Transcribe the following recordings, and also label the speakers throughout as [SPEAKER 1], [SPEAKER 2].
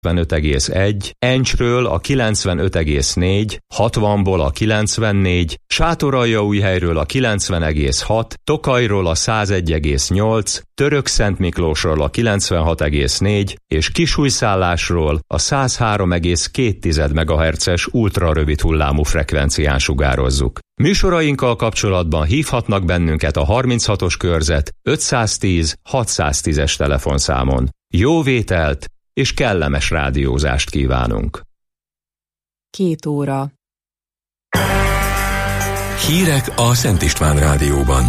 [SPEAKER 1] 95,1, Encsről a 95,4, 60-ból a 94, Sátoraljaújhelyről a 90,6, Tokajról a 101,8, Törökszentmiklósról a 96,4 és Kisújszállásról a 103,2 MHz-es ultrarövid hullámú frekvencián sugározzuk. Műsorainkkal kapcsolatban hívhatnak bennünket a 36-os körzet 510 610-es telefonszámon. Jó vételt és kellemes rádiózást kívánunk!
[SPEAKER 2] 2 óra.
[SPEAKER 3] Hírek a Szent István Rádióban.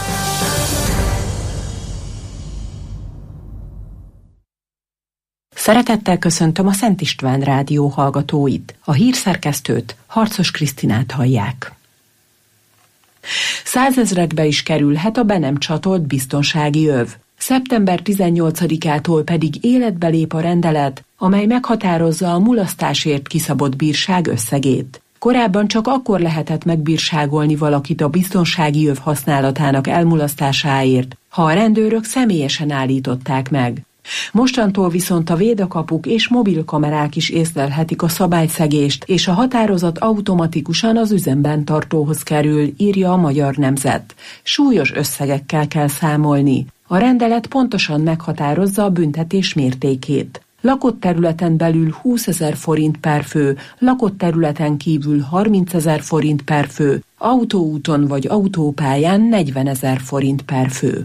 [SPEAKER 2] Szeretettel köszöntöm a Szent István Rádió hallgatóit. A hírszerkesztőt, Harcos Krisztinát hallják. 100 000-ekbe is kerülhet a be nem csatolt biztonsági öv. Szeptember 18-ától pedig életbe lép a rendelet, amely meghatározza a mulasztásért kiszabott bírság összegét. Korábban csak akkor lehetett megbírságolni valakit a biztonsági öv használatának elmulasztásáért, ha a rendőrök személyesen állították meg. Mostantól viszont a védőkapuk és mobilkamerák is észlelhetik a szabályszegést, és a határozat automatikusan az üzemben tartóhoz kerül, írja a Magyar Nemzet. Súlyos összegekkel kell számolni. A rendelet pontosan meghatározza a büntetés mértékét. Lakott területen belül 20 000 forint per fő, lakott területen kívül 30 000 forint per fő, autóúton vagy autópályán 40 000 forint per fő.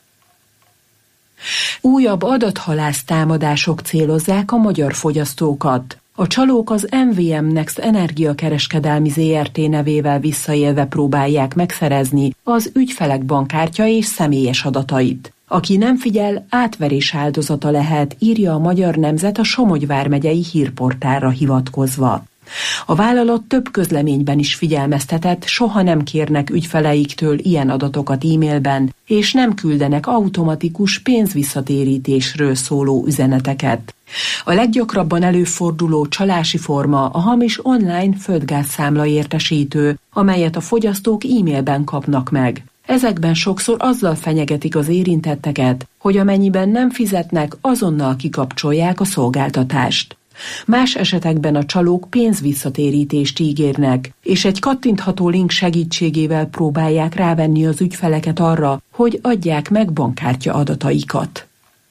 [SPEAKER 2] Újabb adathalász támadások célozzák a magyar fogyasztókat. A csalók az MVM Next energiakereskedelmi ZRT nevével visszaélve próbálják megszerezni az ügyfelek bankkártya és személyes adatait. Aki nem figyel, átverés áldozata lehet, írja a Magyar Nemzet a Somogy vármegyei hírportálra hivatkozva. A vállalat több közleményben is figyelmeztetett, soha nem kérnek ügyfeleiktől ilyen adatokat e-mailben, és nem küldenek automatikus pénzvisszatérítésről szóló üzeneteket. A leggyakrabban előforduló csalási forma a hamis online földgázszámla értesítő, amelyet a fogyasztók e-mailben kapnak meg. Ezekben sokszor azzal fenyegetik az érintetteket, hogy amennyiben nem fizetnek, azonnal kikapcsolják a szolgáltatást. Más esetekben a csalók pénzvisszatérítést ígérnek, és egy kattintható link segítségével próbálják rávenni az ügyfeleket arra, hogy adják meg bankkártya adataikat.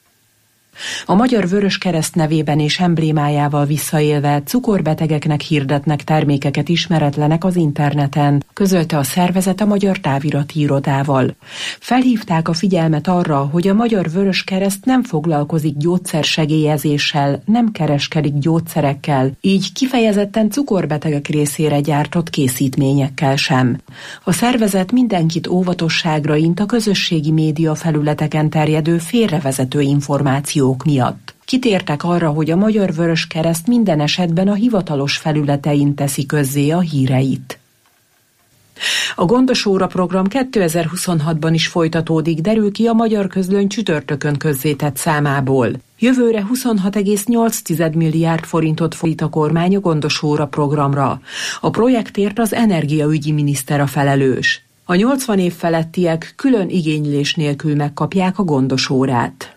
[SPEAKER 2] A Magyar Vöröskereszt nevében és emblémájával visszaélve cukorbetegeknek hirdetnek termékeket ismeretlenek az interneten, közölte a szervezet a Magyar Távirati Irodával. Felhívták a figyelmet arra, hogy a Magyar Vöröskereszt nem foglalkozik gyógyszersegélyezéssel, nem kereskedik gyógyszerekkel, így kifejezetten cukorbetegek részére gyártott készítményekkel sem. A szervezet mindenkit óvatosságra int a közösségi média felületeken terjedő félrevezető információ miatt. Kitértek arra, hogy a Magyar Vöröskereszt minden esetben a hivatalos felületein teszi közzé a híreit. A Gondos Óra program 2026-ban is folytatódik, derül ki a Magyar Közlöny csütörtökön közzétett számából. Jövőre 26,8 milliárd forintot fordít a kormány a Gondos Óra programra. A projektért az energiaügyi miniszter a felelős. A 80 év felettiek külön igénylés nélkül megkapják a Gondos Órát.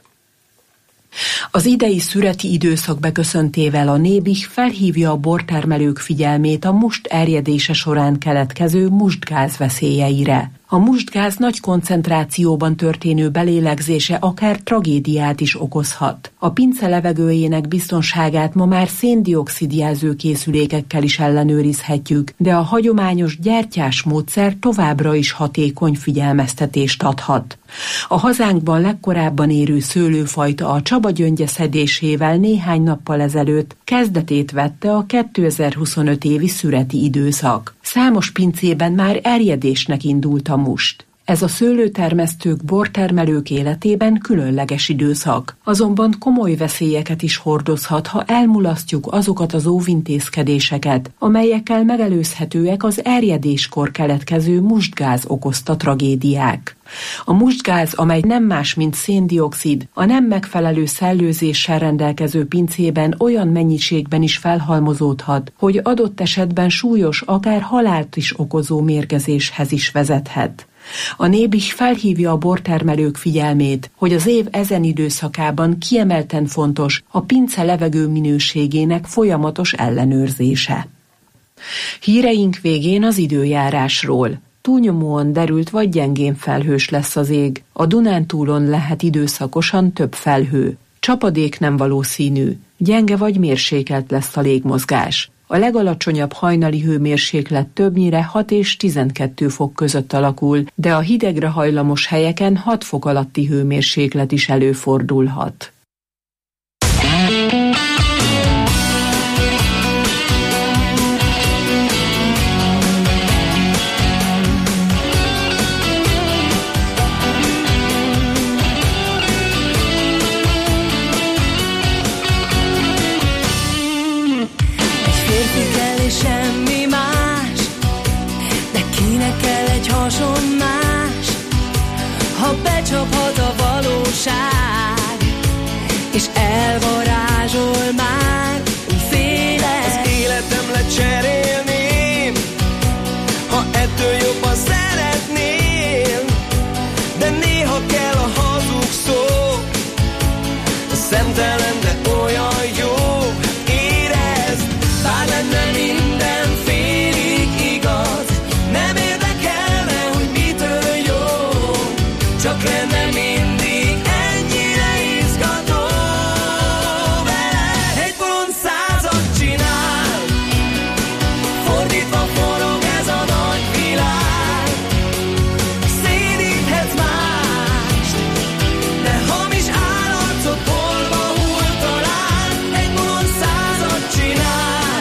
[SPEAKER 2] Az idei szüreti időszak beköszöntével a Nébih felhívja a bortermelők figyelmét a must erjedése során keletkező mustgáz veszélyeire. A mustgáz nagy koncentrációban történő belélegzése akár tragédiát is okozhat. A pince levegőjének biztonságát ma már szén-dioxid jelzőkészülékekkel is ellenőrizhetjük, de a hagyományos gyertyás módszer továbbra is hatékony figyelmeztetést adhat. A hazánkban legkorábban érő szőlőfajta a Csaba gyöngye szedésével néhány nappal ezelőtt kezdetét vette a 2025 évi szüreti időszak. Számos pincében már erjedésnek indult a must. Ez a szőlőtermesztők, bortermelők életében különleges időszak. Azonban komoly veszélyeket is hordozhat, ha elmulasztjuk azokat az óvintézkedéseket, amelyekkel megelőzhetőek az erjedéskor keletkező mustgáz okozta tragédiák. A mustgáz, amely nem más, mint szén-dioxid, a nem megfelelő szellőzéssel rendelkező pincében olyan mennyiségben is felhalmozódhat, hogy adott esetben súlyos, akár halált is okozó mérgezéshez is vezethet. A Nébih felhívja a bortermelők figyelmét, hogy az év ezen időszakában kiemelten fontos a pince levegő minőségének folyamatos ellenőrzése. Híreink végén az időjárásról. Túlnyomóan derült vagy gyengén felhős lesz az ég. A Dunántúlon lehet időszakosan több felhő. Csapadék nem valószínű, gyenge vagy mérsékelt lesz a légmozgás. A legalacsonyabb hajnali hőmérséklet többnyire 6 és 12 fok között alakul, de a hidegre hajlamos helyeken 6 fok alatti hőmérséklet is előfordulhat.
[SPEAKER 4] Semmi más, de kinek kell egy hasonlás, ha becsaphat a valóság, és elvarázsol már újféle.
[SPEAKER 5] Az életem lecserélném, ha ettől jobban szeretném, de néha kell a hazug szó, szemtelen, de olyan jó. Bár lenne minden félig igaz, nem érdekelne, hogy mitől jó, csak lenne mindig ennyire izgató vele. Egy bolond 100-at csinál, fordítva forog ez a nagy világ. Szédíthetsz mást, de hamis állarcot holva hull talán. Egy bolond 100-at csinál,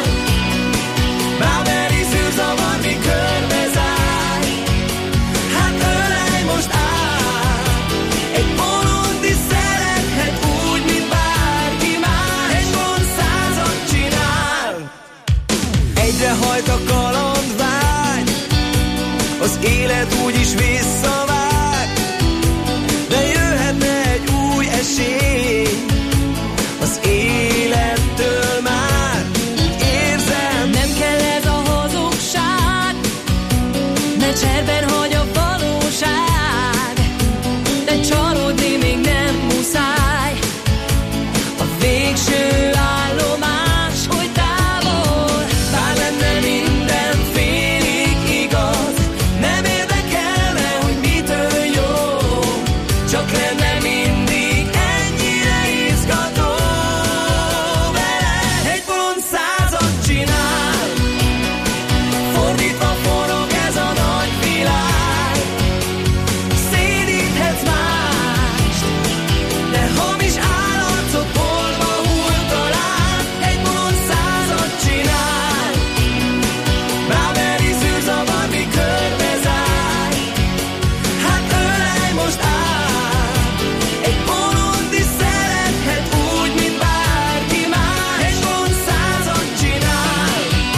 [SPEAKER 5] hajt a kalandvágy, az élet úgyis visszavág, de jöhetne egy új esély, az élettől már úgy érzem.
[SPEAKER 4] Nem kell ez a hazugság, ne cserben hagy a valóság, de csalódni még nem muszáj, a végső állomás, hogy távol. Bár lenne minden félig igaz, nem érdekelne, hogy mitől jó, csak lenne mindig ennyire izgató vele. Egy bolond 100-at csinál, fordítva forog ez a nagy világ. Szédíthetsz mást, de hamis állarcot holva hull talán. Egy bolond 100-at csinál, báveri zűrzavar, mi körbezárt. Hát ölej most át, egy bolond is szerethet úgy, mint bárki más. Egy bolond 100-at csinál.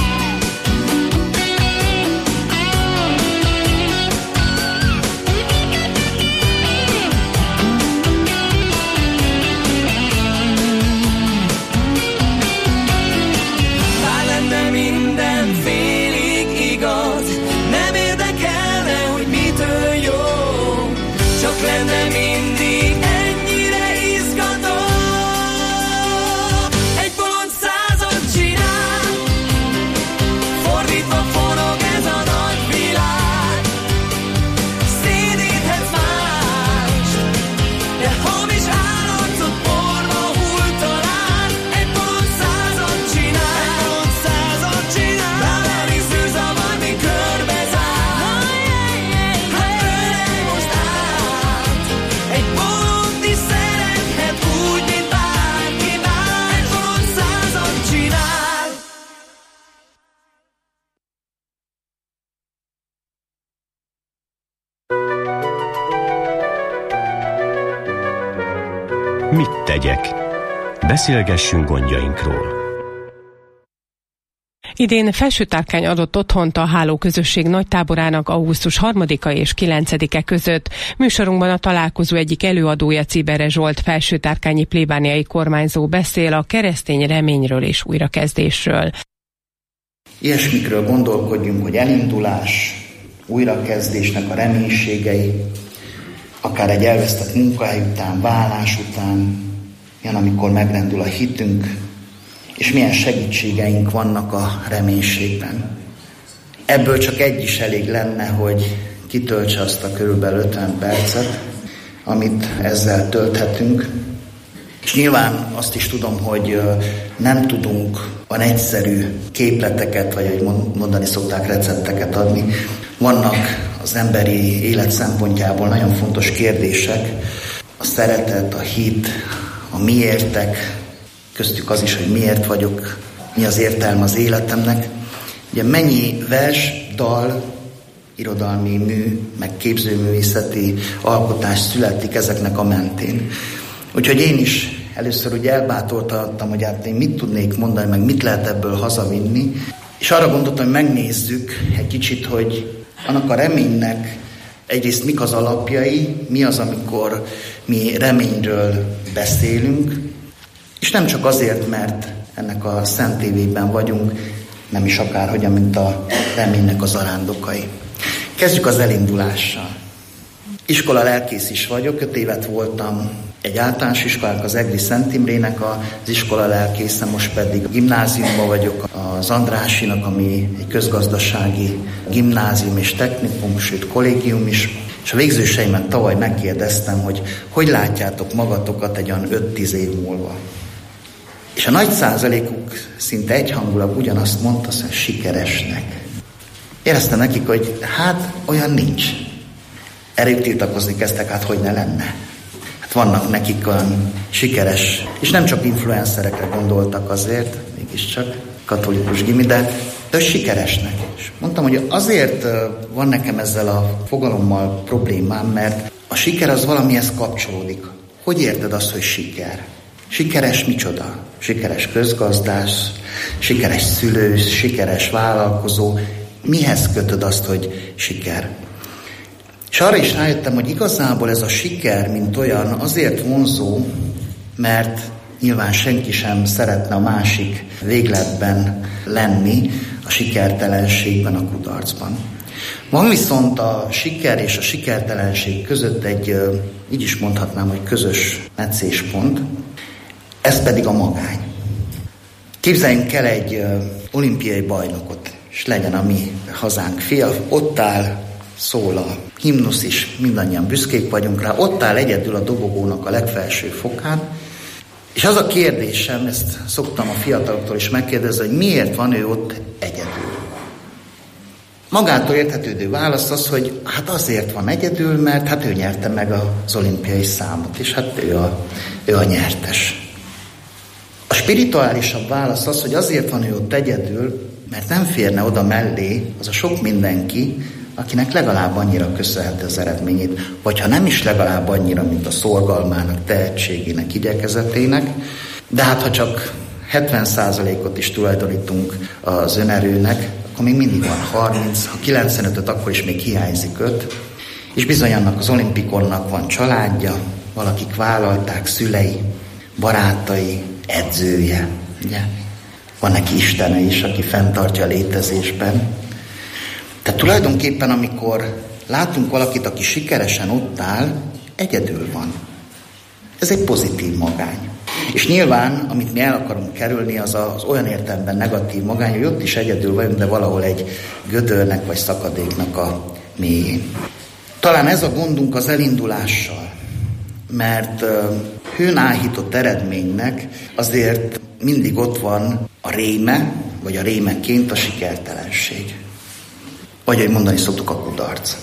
[SPEAKER 4] Bár lenne minden félig igaz, nem érdekelne, hogy mitől jó, csak lenne mindig ennyire izgató. Egy bolond 100-at csinál, fordítva forog ez a nagy világ. Szédíthetsz mást, de hamis állarcot porba hull talán. Egy bolond 100-at csinál, báveri zűrzavar, mi körbezárt. Hát ölej most át, egy bolond is szerethet úgy, mint bárki más. Egy bolond 100-at csinál.
[SPEAKER 6] Mit tegyek? Beszélgessünk gondjainkról.
[SPEAKER 7] Idén felsőtárkány adott otthont a hálóközösség nagytáborának augusztus 3-a és 9-e között. Műsorunkban a találkozó egyik előadója, Cibere Zsolt, felsőtárkányi plébániai kormányzó beszél a keresztény reményről és újrakezdésről.
[SPEAKER 8] Ilyesmikről gondolkodjunk, hogy elindulás, újrakezdésnek a reménységei, akár egy elvesztett munkahely után, vállás után, milyen amikor megrendül a hitünk, és milyen segítségeink vannak a reménységben. Ebből csak egy is elég lenne, hogy kitöltse azt a körülbelül 50 percet, amit ezzel tölthetünk. És nyilván azt is tudom, hogy nem tudunk olyan egyszerű képleteket, vagy ahogy mondani szokták, recepteket adni. Vannak az emberi élet szempontjából nagyon fontos kérdések. A szeretet, a hit, a miértek, köztük az is, hogy miért vagyok, mi az értelme az életemnek. Ugye mennyi vers, dal, irodalmi mű, meg képzőművészeti alkotás születik ezeknek a mentén. Úgyhogy én is először ugye elbátortattam, hogy hát én mit tudnék mondani, meg mit lehet ebből hazavinni. És arra gondoltam, hogy megnézzük egy kicsit, hogy annak a reménynek egyrészt mik az alapjai, mi az, amikor mi reményről beszélünk, és nem csak azért, mert ennek a Szent Évében vagyunk, nem is akárhogyan, mint a reménynek az arándokai. Kezdjük az elindulással. Iskola lelkész is vagyok, 5 évet voltam egy általános iskolának, az Egri Szent Imrének az iskola lelkésze, most pedig a gimnáziumban vagyok, az Andrásinak, ami egy közgazdasági gimnázium és technikum, sőt kollégium is. És a végzőseimet tavaly megkérdeztem, hogy látjátok magatokat egy olyan 5-10 év múlva. És a nagy százalékuk szinte egyhangulag ugyanazt mondta, hogy sikeresnek. Éreztem nekik, hogy hát olyan nincs. Erre tiltakozni kezdtek, hát hogy ne lenne. Hát vannak nekik olyan sikeres, és nem csak influencerekre gondoltak azért, mégiscsak katolikus gimi, de sikeresnek. És mondtam, hogy azért van nekem ezzel a fogalommal problémám, mert a siker az valamihez kapcsolódik. Hogy érted azt, hogy siker? Sikeres micsoda? Sikeres közgazdász, sikeres szülő, sikeres vállalkozó. Mihez kötöd azt, hogy siker? És arra is rájöttem, hogy igazából ez a siker, mint olyan, azért vonzó, mert nyilván senki sem szeretne a másik végletben lenni, a sikertelenségben, a kudarcban. Van viszont a siker és a sikertelenség között egy, így is mondhatnám, hogy közös meccéspont, ez pedig a magány. Képzeljünk el egy olimpiai bajnokot, és legyen a mi hazánk fia, ott áll, szól a himnusz is, mindannyian büszkék vagyunk rá, ott áll egyedül a dobogónak a legfelső fokán, és az a kérdésem, ezt szoktam a fiataloktól is megkérdezni, hogy miért van ő ott egyedül. Magától érthetődő válasz az, hogy hát azért van egyedül, mert hát ő nyerte meg az olimpiai számot, és hát ő a nyertes. A spirituálisabb válasz az, hogy azért van ő ott egyedül, mert nem férne oda mellé az a sok mindenki, akinek legalább annyira köszönheti az eredményét, vagy ha nem is legalább annyira, mint a szorgalmának, tehetségének, igyekezetének, de hát ha csak 70%-ot is tulajdonítunk az önerőnek, akkor még mindig van 30, ha 95-öt, akkor is még hiányzik 5, és bizony annak az olimpikonnak van családja, valakik vállalták, szülei, barátai, edzője, ugye? Van neki istene is, aki fenntartja a létezésben. Tehát tulajdonképpen, amikor látunk valakit, aki sikeresen ott áll, egyedül van. Ez egy pozitív magány. És nyilván, amit mi el akarunk kerülni, az olyan értelemben negatív magány, hogy ott is egyedül vagyunk, de valahol egy gödörnek vagy szakadéknak a mélyén. Talán ez a gondunk az elindulással, mert hőn áhított eredménynek azért mindig ott van a réme, vagy a rémeként a sikertelenség. Vagy, ahogy mondani szoktuk, a kudarc.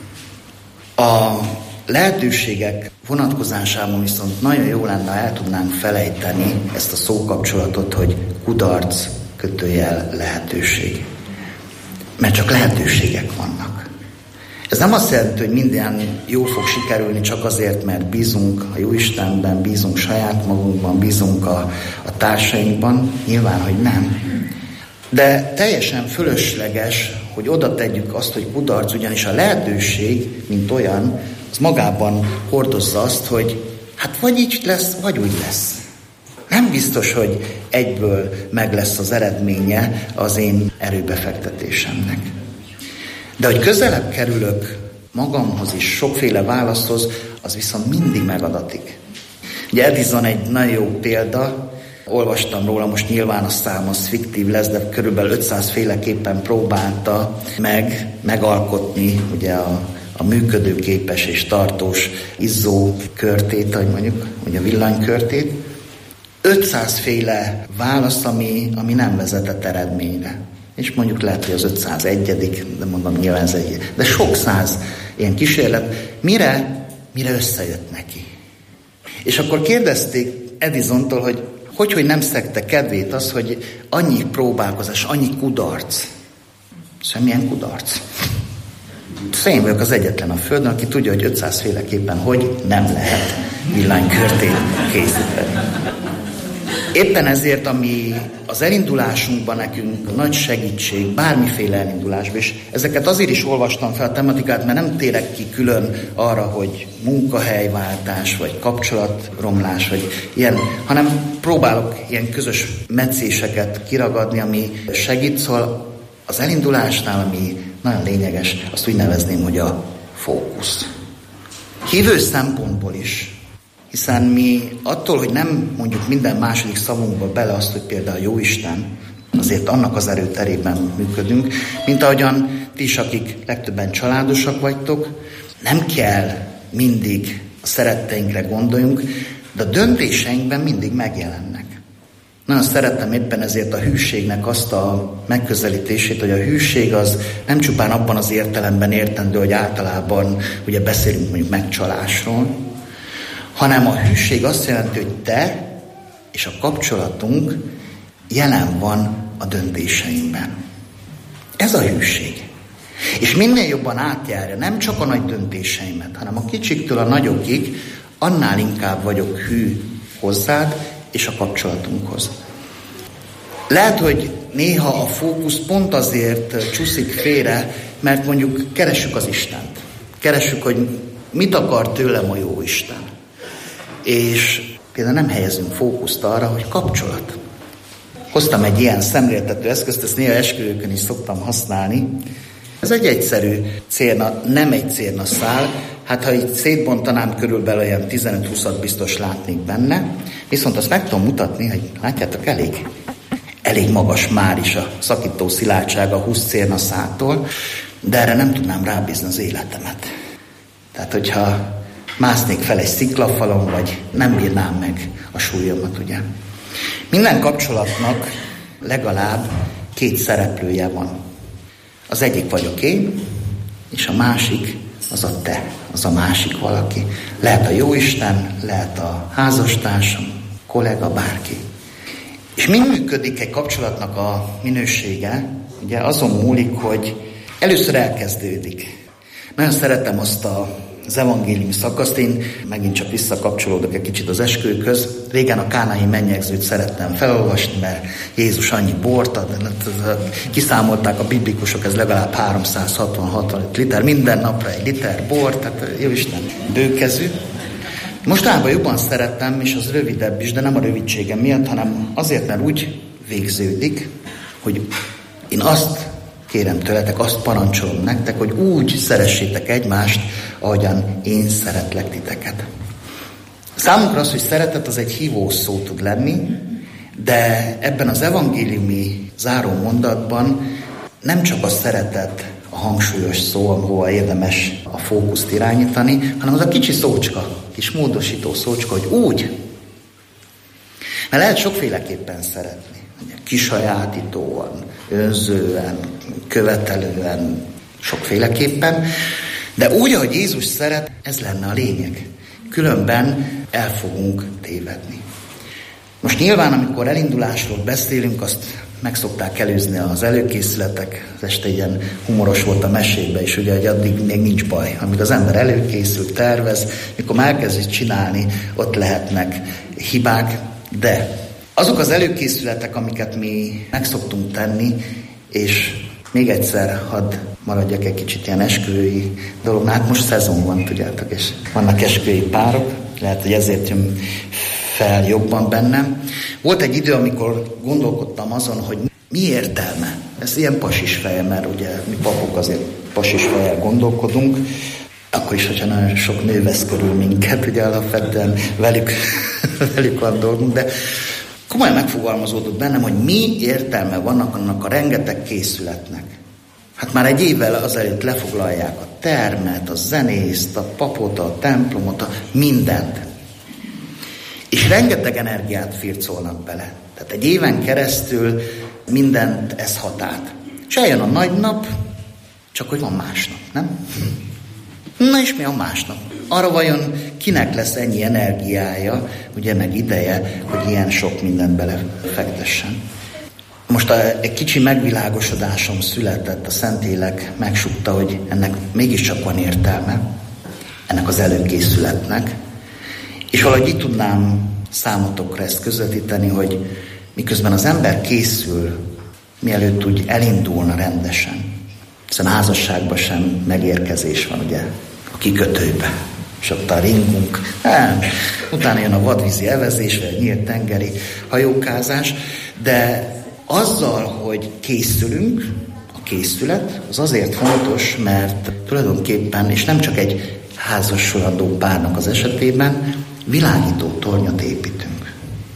[SPEAKER 8] A lehetőségek vonatkozásában viszont nagyon jó lenne, ha el tudnánk felejteni ezt a szókapcsolatot, hogy kudarc kötőjel lehetőség. Mert csak lehetőségek vannak. Ez nem azt jelenti, hogy minden jó fog sikerülni csak azért, mert bízunk a Jóistenben, bízunk saját magunkban, bízunk a társainkban. Nyilván, hogy nem. De teljesen fölösleges, hogy oda tegyük azt, hogy kudarc, ugyanis a lehetőség, mint olyan, az magában hordozza azt, hogy hát vagy így lesz, vagy úgy lesz. Nem biztos, hogy egyből meg lesz az eredménye az én erőbefektetésemnek. De hogy közelebb kerülök magamhoz is, sokféle válaszhoz, az viszont mindig megadatik. Ugye Edison egy nagyon jó példa, olvastam róla, most nyilván a szám az fiktív lesz, de körülbelül 500 féleképpen próbálta megalkotni ugye a működőképes és tartós izzó körtét, vagy mondjuk ugye a villanykörtét. 500 féle válasz, ami nem vezetett eredményre. És mondjuk lehet, hogy az 501, de mondom nyilván ez egy, de sok száz ilyen kísérlet, mire összejött neki. És akkor kérdezték Edisontól, hogy nem szegte kedvét az, hogy annyi próbálkozás, annyi kudarc. Semmilyen kudarc. Én vagyok az egyetlen a Földön, aki tudja, hogy 500 féleképpen hogy nem lehet villanykörtét készíteni. Éppen ezért, ami az elindulásunkban nekünk nagy segítség, bármiféle elindulásban, és ezeket azért is olvastam fel a tematikát, mert nem térek ki külön arra, hogy munkahelyváltás, vagy kapcsolatromlás, vagy ilyen, hanem próbálok ilyen közös meccéseket kiragadni, ami segít, szóval az elindulásnál, ami nagyon lényeges, azt úgy nevezném, hogy a fókusz. Hívő szempontból is, hiszen mi attól, hogy nem mondjuk minden második szavunkba bele azt, hogy például Jóisten, azért annak az erőterében működünk, mint ahogyan ti is, akik legtöbben családosak vagytok, nem kell mindig a szeretteinkre gondoljunk, de a döntéseinkben mindig megjelennek. Nagyon szeretem éppen ezért a hűségnek azt a megközelítését, hogy a hűség az nem csupán abban az értelemben értendő, hogy általában ugye beszélünk mondjuk megcsalásról, hanem a hűség azt jelenti, hogy te és a kapcsolatunk jelen van a döntéseinkben. Ez a hűség. És minél jobban átjárja nem csak a nagy döntéseimet, hanem a kicsiktől a nagyokig, annál inkább vagyok hű hozzád és a kapcsolatunkhoz. Lehet, hogy néha a fókusz pont azért csúszik félre, mert mondjuk keressük az Istent. Keressük, hogy mit akar tőlem a jó Isten. És például nem helyezünk fókuszt arra, hogy kapcsolat. Hoztam egy ilyen szemléltető eszközt, ezt néha esküvőkön is szoktam használni. Ez egy egyszerű cérna, nem egy cérnaszál, hát ha így szétbontanám, körülbelül olyan 15-20-at biztos látnék benne, viszont azt meg tudom mutatni, hogy látjátok, elég magas már is a szakító szilárdsága a 20 cérnaszáltól, de erre nem tudnám rábízni az életemet. Tehát, hogyha másznék fel egy sziklafalon, vagy nem bírnám meg a súlyomat, ugye. Minden kapcsolatnak legalább 2 szereplője van. Az egyik vagyok én, és a másik az a te, az a másik valaki. Lehet a jóisten, lehet a házastársam, kollega, bárki. És mi működik egy kapcsolatnak a minősége? Ugye azon múlik, hogy először elkezdődik. Nagyon szeretem azt az evangéliumi szakaszt, én megint csak visszakapcsolódok egy kicsit az esküvőkhöz. Régen a kánai mennyegzőt szerettem felolvasni, mert Jézus annyi bort ad, kiszámolták a biblikusok, ez legalább 360 liter, minden napra egy liter bort, tehát Jóisten bőkezű. Mostanában jobban szerettem, és az rövidebb is, de nem a rövidségem miatt, hanem azért, mert úgy végződik, hogy én azt kérem tőletek, azt parancsolom nektek, hogy úgy szeressétek egymást, ahogyan én szeretlek titeket. Számunkra az, hogy szeretet, az egy hívó szó tud lenni, de ebben az evangéliumi záró mondatban nem csak a szeretet a hangsúlyos szó, ahol érdemes a fókuszt irányítani, hanem az a kicsi szócska, kis módosító szócska, hogy úgy. Mert lehet sokféleképpen szeretni. Kisajátítóan, önzően, követelően, sokféleképpen, de úgy, ahogy Jézus szeret, ez lenne a lényeg. Különben el fogunk tévedni. Most nyilván, amikor elindulásról beszélünk, azt meg szokták előzni az előkészületek, az este ilyen humoros volt a mesébe is, ugye, hogy addig még nincs baj. Amíg az ember előkészül, tervez, mikor már elkezdi csinálni, ott lehetnek hibák, de azok az előkészületek, amiket mi meg szoktunk tenni, és még egyszer hadd maradjak egy kicsit ilyen esküvői dolog. Hát most szezon van, tudjátok, és vannak esküvői párok, lehet, hogy ezért jön fel jobban bennem. Volt egy idő, amikor gondolkodtam azon, hogy mi értelme. Ez ilyen pasis feje, mert ugye mi papok azért pasis fejjel gondolkodunk, akkor is, hogyha nagyon sok nő vesz körül minket, ugye alapvetően velük van dolgunk, de komolyan megfogalmazódott bennem, hogy mi értelme vannak annak a rengeteg készületnek. Hát már egy évvel azelőtt lefoglalják a termet, a zenészt, a papot, a templomot, a mindent. És rengeteg energiát fircolnak bele. Tehát egy éven keresztül mindent ez hat át. És eljön a nagy nap, csak hogy van másnap, nem? Na és mi a másnap? Arra vajon kinek lesz ennyi energiája, ugye meg ideje, hogy ilyen sok mindent belefektessen? Most egy kicsi megvilágosodásom született, a Szentlélek megsúgta, hogy ennek mégiscsak van értelme, ennek az előkészületnek, és valahogy így tudnám számotokra ezt közvetíteni, hogy miközben az ember készül, mielőtt úgy elindulna rendesen, hiszen a házasságban sem megérkezés van, ugye, a kikötőbe, és ott a ringunk, utána jön a vadvízi evezés, vagy a nyílt tengeri hajókázás, de azzal, hogy készülünk, a készület, az azért fontos, mert tulajdonképpen, és nem csak egy házassulandó párnak az esetében, világító tornyot építünk.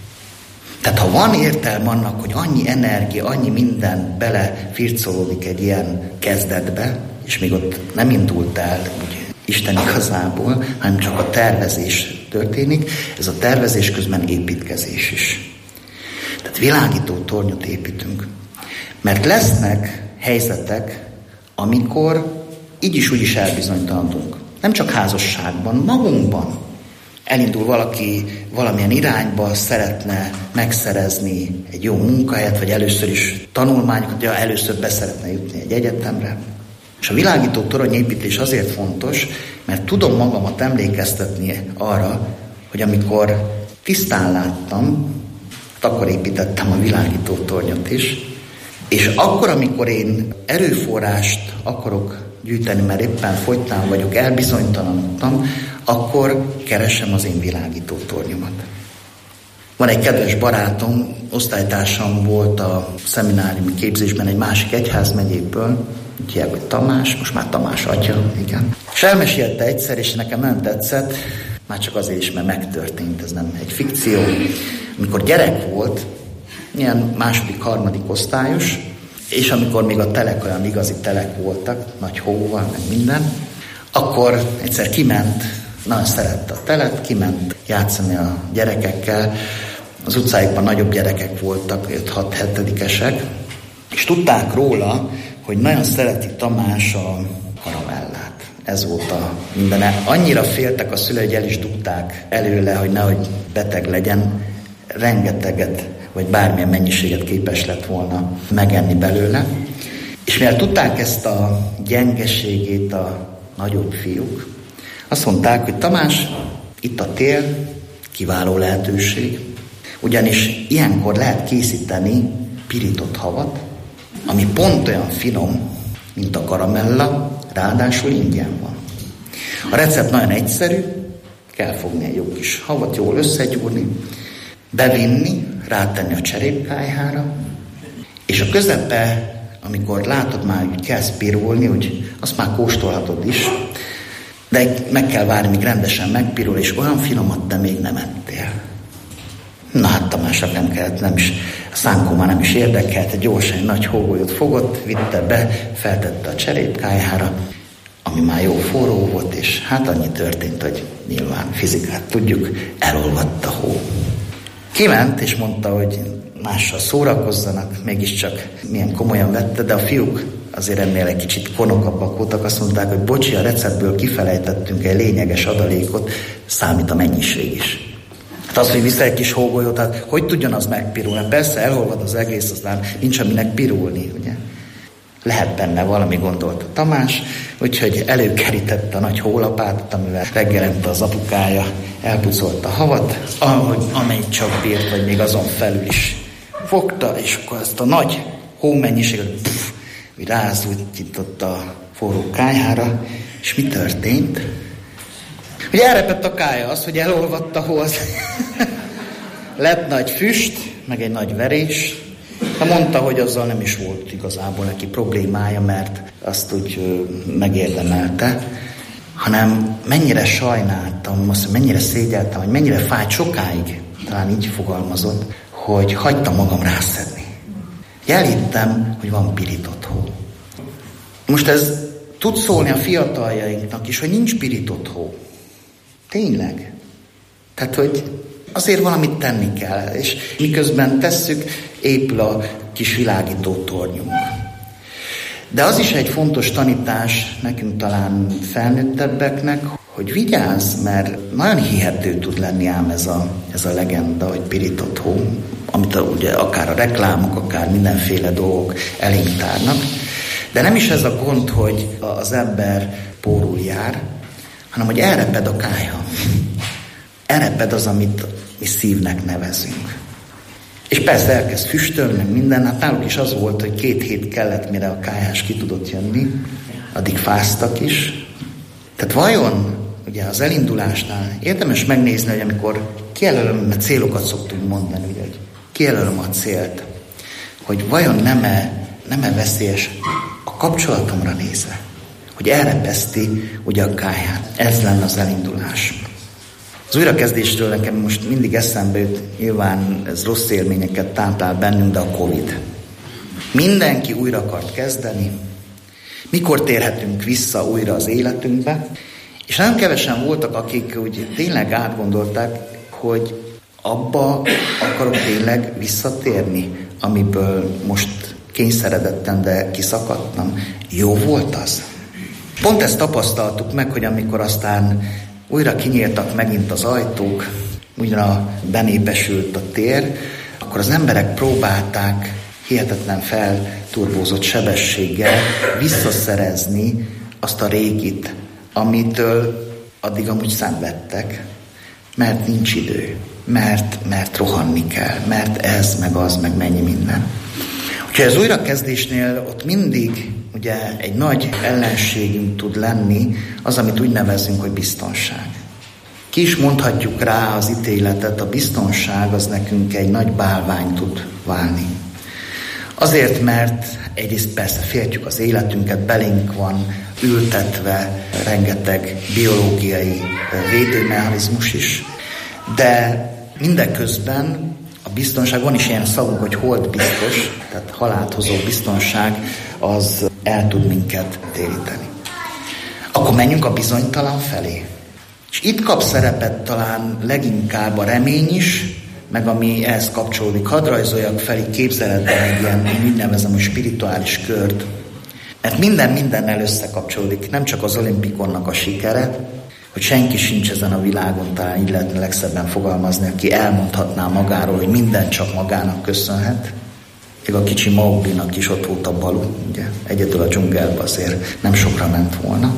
[SPEAKER 8] Tehát ha van értelme annak, hogy annyi energia, annyi minden belefircolódik egy ilyen kezdetbe, és még ott nem indult el úgy Isten igazából, hanem csak a tervezés történik, ez a tervezés közben építkezés is. Tehát világító tornyot építünk. Mert lesznek helyzetek, amikor így is úgy is elbizonytalanodunk. Nem csak házasságban, magunkban. Elindul valaki valamilyen irányba, szeretne megszerezni egy jó munkahelyet, vagy először is tanulmányokat, először be szeretne jutni egy egyetemre. És a világító toronyépítés azért fontos, mert tudom magamat emlékeztetni arra, hogy amikor tisztán láttam, akkor építettem a világító tornyot is, és akkor, amikor én erőforrást akarok gyűjteni, mert éppen fogytán vagyok, elbizonytalanodtam, akkor keresem az én világító tornyomat. Van egy kedves barátom, osztálytársam volt a szemináriumi képzésben egy másik egyházmegyéből, úgy hívják, hogy Tamás, most már Tamás atya, igen. És elmesélte egyszer, és nekem nem tetszett, már csak azért is, mert megtörtént, ez nem egy fikció. Amikor gyerek volt, ilyen második, harmadik osztályos, és amikor még a telek olyan igazi telek voltak, nagy hóval, meg minden, akkor egyszer kiment, nagyon szerette a telet, kiment játszani a gyerekekkel, az utcáikban nagyobb gyerekek voltak, 5-6-7-esek, és tudták róla, hogy nagyon szereti Tamás a karamellát. Ez volt a minden. Annyira féltek a szülők, hogy el is dugták előle, hogy nehogy beteg legyen, rengeteget, vagy bármilyen mennyiséget képes lett volna megenni belőle. És mivel tudták ezt a gyengeségét a nagyobb fiúk, azt mondták, hogy Tamás, itt a tél, kiváló lehetőség, ugyanis ilyenkor lehet készíteni pirított havat, ami pont olyan finom, mint a karamella, ráadásul ingyen van. A recept nagyon egyszerű, kell fogni egy jó kis havat, jól összegyúrni, bevinni, rátenni a cserépkályhára, és a közepe, amikor látod már, hogy kezd pirulni, hogy azt már kóstolhatod is, de meg kell várni, míg rendesen megpirul, és olyan finomat te még nem ettél. Na hát Tamásnak nem kellett, nem is, a szánkó már nem is érdekelt, egy gyorsan egy nagy hógolyót fogott, vitte be, feltette a cserépkályhára, ami már jó forró volt, és hát annyi történt, hogy nyilván fizikát tudjuk, elolvadt a hó. Kiment, és mondta, hogy mással szórakozzanak, mégiscsak milyen komolyan vette, de a fiúk azért ennél egy kicsit konokabbak voltak, azt mondták, hogy bocsi, a receptből kifelejtettünk egy lényeges adalékot, számít a mennyiség is. Hát az, hogy vissza egy kis hógolyót, hát hogy tudjon az megpirulni? Persze elolvad az egész, aztán nincs aminek pirulni, ugye? Lehet benne valami, gondolta Tamás, úgyhogy előkerítette a nagy hólapát, amivel reggelente az apukája elpucolta a havat, amely csak bírt, vagy még azon felül is fogta, és akkor ezt a nagy hómennyiséget rázújtított a forró kályhára, és mi történt? Ugye elrepett a kája, az, hogy elolvadt a hó, az lett nagy füst, meg egy nagy verés, Mondta, hogy azzal nem is volt igazából neki problémája, mert azt úgy megérdemelte, hanem mennyire sajnáltam, mennyire szégyeltem, hogy mennyire fájt sokáig, talán így fogalmazott, hogy hagytam magam rászedni. Elhittem, hogy van pirított hó. Most ez tud szólni a fiataljainknak is, hogy nincs pirított hó. Tényleg. Tehát, hogy azért valamit tenni kell, és miközben tesszük, épül a kis világító tornyunk. De az is egy fontos tanítás nekünk talán felnőttebbeknek, hogy vigyázz, mert nagyon hihető tud lenni ám ez a legenda, hogy pirított hó, amit ugye akár a reklámok, akár mindenféle dolgok elénk tárnak. De nem is ez a gond, hogy az ember pórul jár, hanem hogy elreped a kályha. Elreped az, amit mi szívnek nevezünk. És persze elkezd füstölni, meg minden. Hát náluk is az volt, hogy 2 hét kellett, mire a kályhás ki tudott jönni. Addig fáztak is. Tehát vajon, ugye az elindulásnál érdemes megnézni, hogy amikor kijelölöm, mert célokat szoktunk mondani, ugye, hogy kijelölöm a célt, hogy vajon nem-e veszélyes a kapcsolatomra nézve, hogy elrepeszti ugye a kályhát. Ez lenne az elindulás. Az újrakezdésről nekem most mindig eszembe jut, nyilván ez rossz élményeket táplál bennünk, de a Covid. Mindenki újra akart kezdeni. Mikor térhetünk vissza újra az életünkbe? És nagyon kevesen voltak, akik úgy tényleg átgondolták, hogy abba akarok tényleg visszatérni, amiből most kényszeredetten, de kiszakadtam. Jó volt az? Pont ezt tapasztaltuk meg, hogy amikor aztán újra kinyíltak megint az ajtók, újra benépesült a tér, akkor az emberek próbálták hihetetlen felturbózott sebességgel visszaszerezni azt a régit, amitől addig amúgy szenvedtek, mert nincs idő, mert rohanni kell, mert ez, meg az, meg mennyi minden. Úgyhogy az újrakezdésnél ott mindig ugye egy nagy ellenségünk tud lenni az, amit úgy nevezünk, hogy biztonság. Ki is mondhatjuk rá az ítéletet, a biztonság az nekünk egy nagy bálvány tud válni. Azért, mert egyrészt persze féltjük az életünket, belénk van ültetve rengeteg biológiai védőmechanizmus is, de mindeközben a biztonság, van is ilyen szavunk, hogy holdbiztos, tehát halált hozó biztonság, az el tud minket téríteni. Akkor menjünk a bizonytalan felé. És itt kap szerepet talán leginkább a remény is, meg ami ehhez kapcsolódik. Hadd rajzoljak fel így képzeletben egy ilyen, én úgy nevezem, hogy spirituális kört. Mert minden mindennel összekapcsolódik. Nem csak az olimpikonnak a sikere, hogy senki sincs ezen a világon, talán így lehetne legszebben fogalmazni, aki elmondhatná magáról, hogy minden csak magának köszönhet. Még a kicsi Mauglinak is ott volt a Balú, ugye, egyedül a dzsungelbe azért nem sokra ment volna.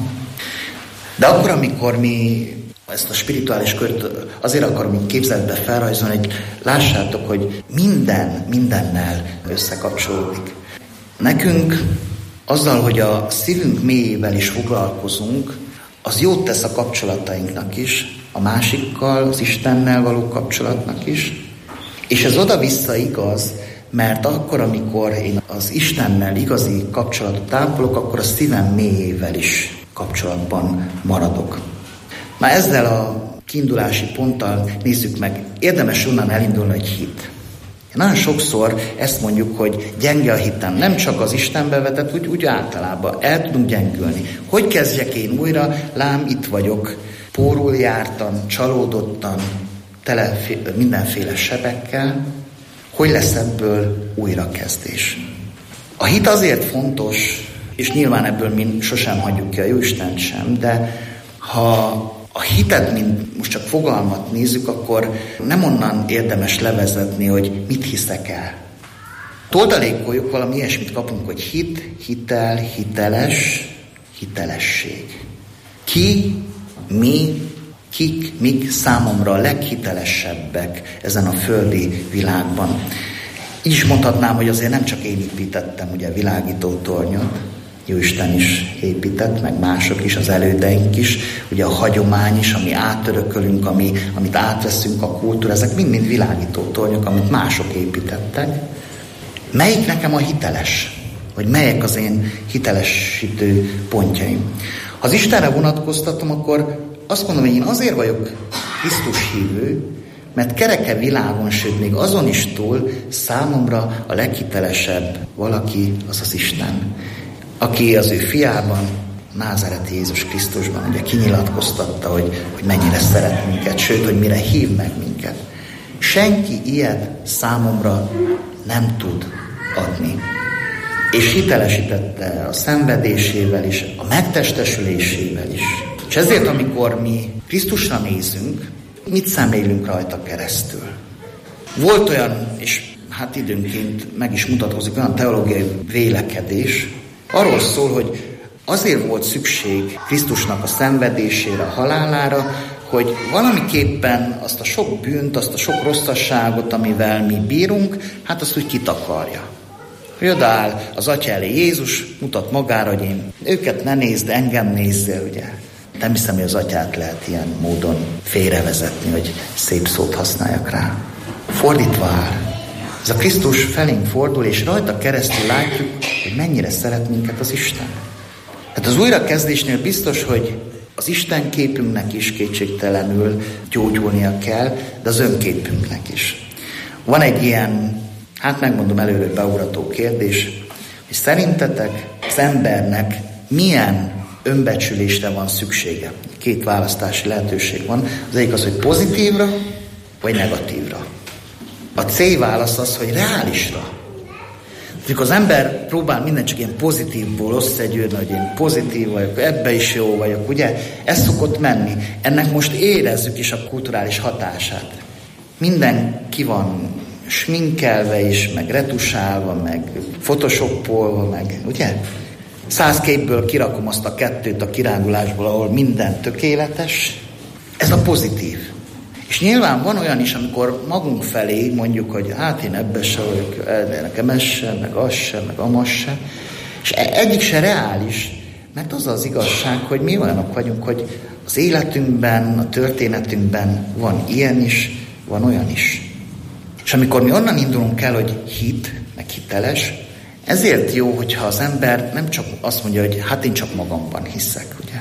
[SPEAKER 8] De akkor, amikor mi ezt a spirituális kört azért akarom képzeletbe felrajzolni, hogy lássátok, hogy minden mindennel összekapcsolódik. Nekünk azzal, hogy a szívünk mélyével is foglalkozunk, az jót tesz a kapcsolatainknak is, a másikkal, az Istennel való kapcsolatnak is. És ez oda-vissza igaz, mert akkor, amikor én az Istennel igazi kapcsolatot ápolok, akkor a szívem mélyével is kapcsolatban maradok. Már ezzel a kiindulási ponttal nézzük meg, érdemes onnan elindulni, hogy hit. Nagyon sokszor ezt mondjuk, hogy gyenge a hitem. Nem csak az Istenbe vetett, úgy általában el tudunk gyengülni. Hogy kezdjek én újra? Lám, itt vagyok. Pórul jártam, csalódottan, tele mindenféle sebekkel. Hogy lesz ebből újrakezdés? A hit azért fontos, és nyilván ebből mi sosem hagyjuk ki a Jóistent sem, de ha a hitet, mint most csak fogalmat nézzük, akkor nem onnan érdemes levezetni, hogy mit hiszek el. Toldalékoljuk, valami ilyesmit kapunk, hogy hit, hitel, hiteles, hitelesség. Ki, mi, kik, mik számomra a leghitelesebbek ezen a földi világban. Így is mondhatnám, hogy azért nem csak én építettem ugye világító tornyot, Jóisten is épített, meg mások is, az elődeink is, ugye a hagyomány is, ami átörökölünk, amit átveszünk, a kultúra, ezek mind-mind világító tornyok, amit mások építettek. Melyik nekem a hiteles? Vagy melyek az én hitelesítő pontjaim? Ha az Istenre vonatkoztatom, akkor azt mondom, hogy én azért vagyok Krisztus hívő, mert kereke világon, sőt még azon is túl számomra a leghitelesebb valaki az az Isten, aki az ő fiában, Názáreti Jézus Krisztusban ugye kinyilatkoztatta, hogy mennyire szeret minket, sőt, hogy mire hív meg minket. Senki ilyet számomra nem tud adni. És hitelesítette a szenvedésével is, a megtestesülésével is. És ezért, amikor mi Krisztusra nézünk, mit szemlélünk rajta keresztül? Volt olyan, és hát időnként meg is mutatkozik olyan teológiai vélekedés, arról szól, hogy azért volt szükség Krisztusnak a szenvedésére, a halálára, hogy valamiképpen azt a sok bűnt, azt a sok rosszasságot, amivel mi bírunk, hát azt úgy kitakarja. Hogy odaáll az Atya elé Jézus, mutat magára, hogy én őket ne nézd, engem nézzél, ugye. Nem hiszem, hogy az Atyát lehet ilyen módon félrevezetni, hogy szép szót használjak rá. Fordítva áll. Ez a Krisztus felénk fordul, és rajta keresztül látjuk, hogy mennyire szeret minket az Isten. Hát az újrakezdésnél biztos, hogy az Isten képünknek is kétségtelenül gyógyulnia kell, de az önképünknek is. Van egy ilyen, hát megmondom előre, beugrató kérdés, hogy szerintetek az embernek milyen önbecsülésre van szüksége? Két választási lehetőség van. Az egyik az, hogy pozitívra, vagy negatívra. A C válasz az, hogy reálisra. Amikor az ember próbál minden csak ilyen pozitívból összegyűrni, hogy én pozitív vagyok, ebbe is jó vagyok, ugye? Ez szokott menni. Ennek most érezzük is a kulturális hatását. Minden ki van sminkelve is, meg retusálva, meg photoshopolva, meg, ugye? 100 képből kirakom azt a 2 a kirándulásból, ahol minden tökéletes. Ez a pozitív. És nyilván van olyan is, amikor magunk felé mondjuk, hogy hát én ebbe se vagyok, nekem ez se, meg az se, meg amaz se. És egyik se reális, mert az az igazság, hogy mi olyanok vagyunk, hogy az életünkben, a történetünkben van ilyen is, van olyan is. És amikor mi onnan indulunk el, hogy hit, meg hiteles, ezért jó, hogyha az ember nem csak azt mondja, hogy hát én csak magamban hiszek, ugye?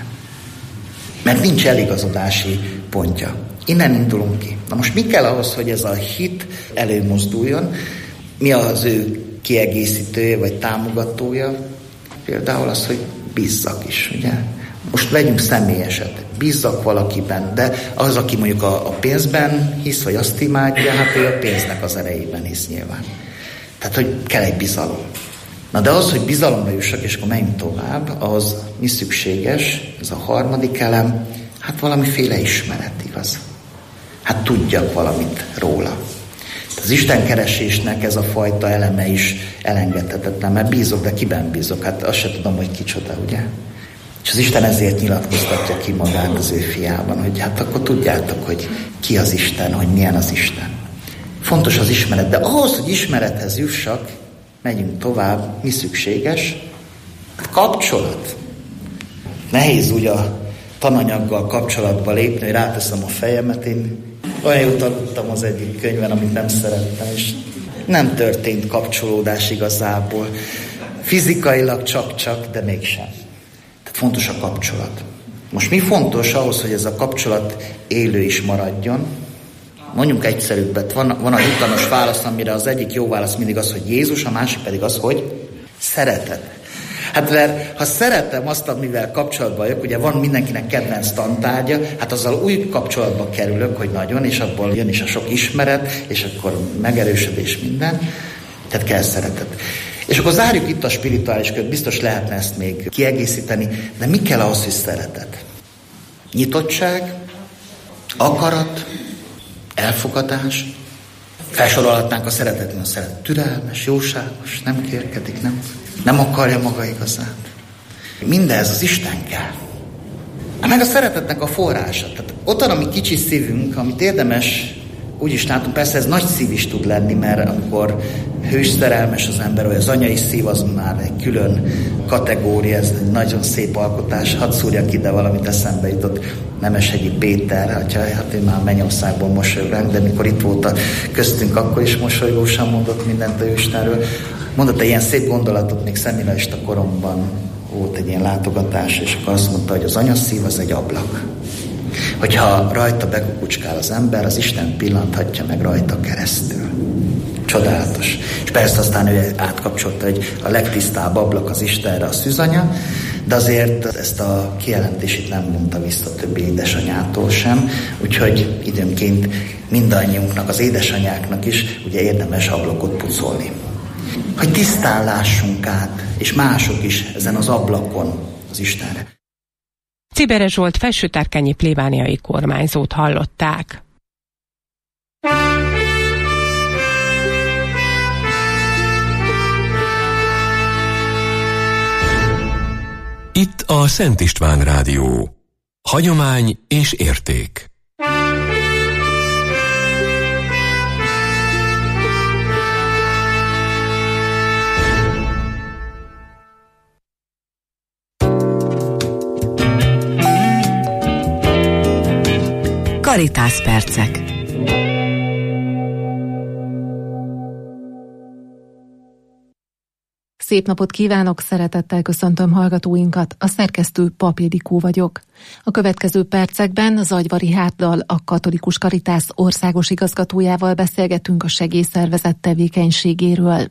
[SPEAKER 8] Mert nincs eligazodási pontja. Innen indulunk ki. Na most mi kell ahhoz, hogy ez a hit előmozduljon? Mi az ő kiegészítője, vagy támogatója? Például az, hogy bízzak is, ugye? Most vegyünk személyeset. Bízzak valakiben, de az, aki mondjuk a pénzben hisz, vagy azt imádja, hát ő a pénznek az erejében hisz nyilván. Tehát, hogy kell egy bizalom. Na de az, hogy bizalomra jussak, és akkor menjünk tovább, ahhoz mi szükséges, ez a harmadik elem, hát valamiféle ismeret, igaz? Hát tudjak valamit róla. Az istenkeresésnek ez a fajta eleme is elengedhetetlen, mert bízok, de kiben bízok? Hát azt sem tudom, hogy kicsoda, ugye? És az Isten ezért nyilatkoztatja ki magát az ő fiában, hogy hát akkor tudjátok, hogy ki az Isten, hogy milyen az Isten. Fontos az ismeret, de ahhoz, hogy ismerethez jussak, megyünk tovább, mi szükséges? Hát kapcsolat. Nehéz úgy a tananyaggal kapcsolatba lépni, hogy ráteszem a fejemet, én olyan jót aludtam az egyik könyvben, amit nem szerettem, és nem történt kapcsolódás igazából. Fizikailag csak, de mégsem. Tehát fontos a kapcsolat. Most mi fontos ahhoz, hogy ez a kapcsolat élő is maradjon? Mondjunk egyszerűbbet, van a hitanos válasz, amire az egyik jó válasz mindig az, hogy Jézus, a másik pedig az, hogy szeretet. Hát mert ha szeretem azt, amivel kapcsolatban vagyok, ugye van mindenkinek kedvenc tantárgya, hát azzal új kapcsolatba kerülök, hogy nagyon, és abból jön is a sok ismeret, és akkor megerősödés minden. Tehát kell szeretet. És akkor zárjuk itt a spirituális kört, biztos lehetne ezt még kiegészíteni, de mi kell ahhoz, hogy szeretet? Nyitottság, akarat, elfogadás. Felsorolhatnánk a szeretetén, a szeretet türelmes, jóságos, nem kérkedik, nem akarja maga igazát. Mindez az Isten kell. Meg a szeretetnek a forrása. Tehát ott, ami kicsi szívünk, amit érdemes, úgy is látom, persze ez nagy szív is tud lenni, mert amikor hős szerelmes az ember, vagy az anyai szív, az már egy külön kategória, ez egy nagyon szép alkotás. Hadd szúrjak ide valamit, eszembe jutott Nemeshegyi Péter, hát ő már Mennyországból mosolyog ránk, de mikor itt volt köztünk, akkor is mosolygósan mondott mindent a Istenről. Mondott egy ilyen szép gondolatot, még szeminalista koromban volt egy ilyen látogatás, és akkor azt mondta, hogy az anyaszív az egy ablak. Hogyha rajta bekukucskál az ember, az Isten pillanthatja meg rajta keresztül. Csodálatos. És persze aztán ő átkapcsolta, hogy a legtisztább ablak az Istenre a szűzanya, de azért ezt a kijelentését nem mondta vissza a többi édesanyától sem, úgyhogy időnként mindannyiunknak, az édesanyáknak is ugye érdemes ablakot pucolni. Hogy tisztán lássunk át, és mások is ezen az ablakon az Istenre.
[SPEAKER 7] Czibere Zsolt felsőtárkányi plébániai kormányzót hallották.
[SPEAKER 3] Itt a Szent István Rádió. Hagyomány és érték.
[SPEAKER 9] Caritas percek. Szép napot kívánok, szeretettel köszöntöm hallgatóinkat, a szerkesztő Pap Ildikó vagyok. A következő percekben Zagyvari Hárddal, a Katolikus Caritas országos igazgatójával beszélgetünk a segélyszervezet tevékenységéről.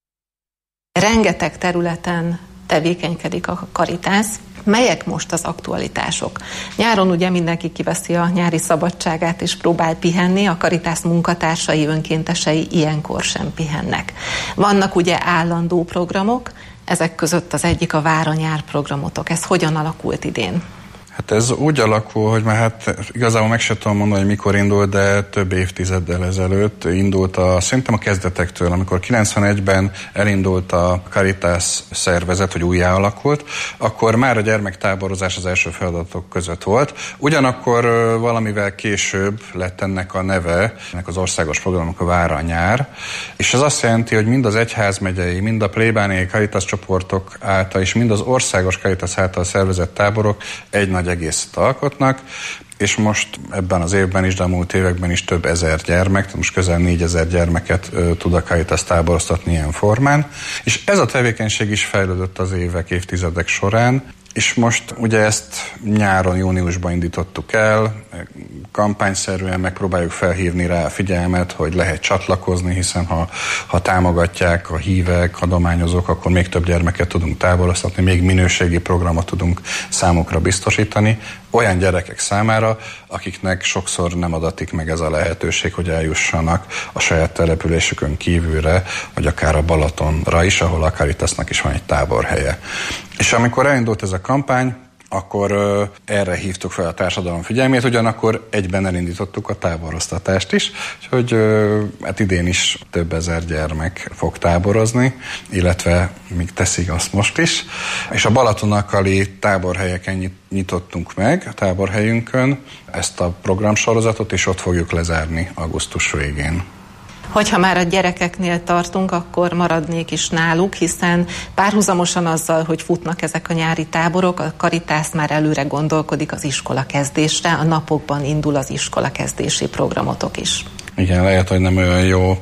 [SPEAKER 9] Rengeteg területen tevékenykedik a Caritas. Melyek most az aktualitások? Nyáron ugye mindenki kiveszi a nyári szabadságát és próbál pihenni, a Caritas munkatársai, önkéntesei ilyenkor sem pihennek. Vannak ugye állandó programok, ezek között az egyik a Vár-a-nyár programotok. Ez hogyan alakult idén?
[SPEAKER 10] Hát ez úgy alakul, hogy már hát igazából meg sem tudom mondani, hogy mikor indult, de több évtizeddel ezelőtt indult szerintem a kezdetektől, amikor 91-ben elindult a Caritas szervezet, hogy újjá alakult, akkor már a gyermektáborozás az első feladatok között volt. Ugyanakkor valamivel később lett ennek a neve, ennek az országos programnak a Vár-a-nyár, és ez azt jelenti, hogy mind az egyházmegyei, mind a plébániai Caritas csoportok által, és mind az országos Caritas által szervezett táborok egy nagy egészet alkotnak, és most ebben az évben is, de a múlt években is több ezer gyermek, most közel 4000 gyermeket tud a Caritas táboroztatni ilyen formán, és ez a tevékenység is fejlődött az évek, évtizedek során, és most ugye ezt nyáron, júniusban indítottuk el, kampányszerűen megpróbáljuk felhívni rá a figyelmet, hogy lehet csatlakozni, hiszen ha támogatják a hívek, adományozók, akkor még több gyermeket tudunk táboroztatni, még minőségi programot tudunk számukra biztosítani, olyan gyerekek számára, akiknek sokszor nem adatik meg ez a lehetőség, hogy eljussanak a saját településükön kívülre, vagy akár a Balatonra is, ahol a Caritasnak is van egy táborhelye. És amikor elindult ez a kampány, akkor erre hívtuk fel a társadalom figyelmét, ugyanakkor egyben elindítottuk a táboroztatást is, úgyhogy hát idén is több ezer gyermek fog táborozni, illetve még teszik azt most is. És a Balatonakali táborhelyeken nyitottunk meg, a táborhelyünkön ezt a programsorozatot, és ott fogjuk lezárni augusztus végén.
[SPEAKER 9] Hogyha már a gyerekeknél tartunk, akkor maradnék is náluk, hiszen párhuzamosan azzal, hogy futnak ezek a nyári táborok, a Caritas már előre gondolkodik az iskola kezdésre, a napokban indul az iskola kezdési programotok is.
[SPEAKER 10] Igen, lehet, hogy nem olyan jó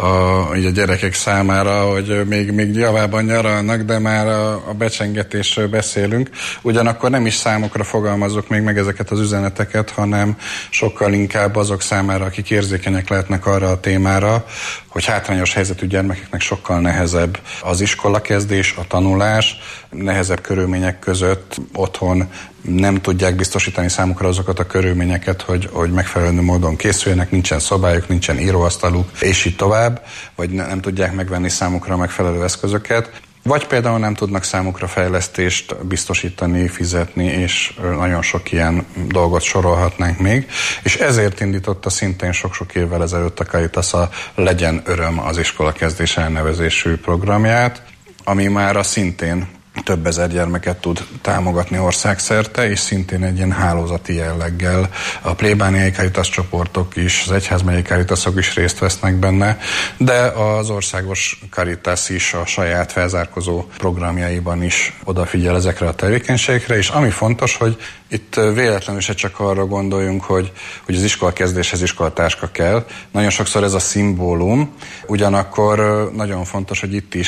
[SPEAKER 10] a gyerekek számára, hogy még javában nyaralnak, de már a becsengetésről beszélünk. Ugyanakkor nem is számokra fogalmazok még meg ezeket az üzeneteket, hanem sokkal inkább azok számára, akik érzékenyek lehetnek arra a témára, hogy hátrányos helyzetű gyermekeknek sokkal nehezebb az iskolakezdés, a tanulás, nehezebb körülmények között otthon nem tudják biztosítani számukra azokat a körülményeket, hogy megfelelő módon készüljenek, nincsen szobájuk, nincsen íróasztaluk, és így tovább, vagy nem tudják megvenni számukra a megfelelő eszközöket. Vagy például nem tudnak számukra fejlesztést biztosítani, fizetni, és nagyon sok ilyen dolgot sorolhatnánk még. És ezért indította szintén sok-sok évvel ezelőtt a Caritas a Legyen Öröm az iskola kezdés elnevezésű programját, ami már szintén több ezer gyermeket tud támogatni országszerte, és szintén egy ilyen hálózati jelleggel. A plébániai Caritas csoportok is, az egyházmegyei Caritasok is részt vesznek benne, de az országos Caritas is a saját felzárkozó programjaiban is odafigyel ezekre a tevékenységekre, és ami fontos, hogy itt véletlenül se csak arra gondoljunk, hogy az iskolakezdéshez iskolatáska kell. Nagyon sokszor ez a szimbólum, ugyanakkor nagyon fontos, hogy itt is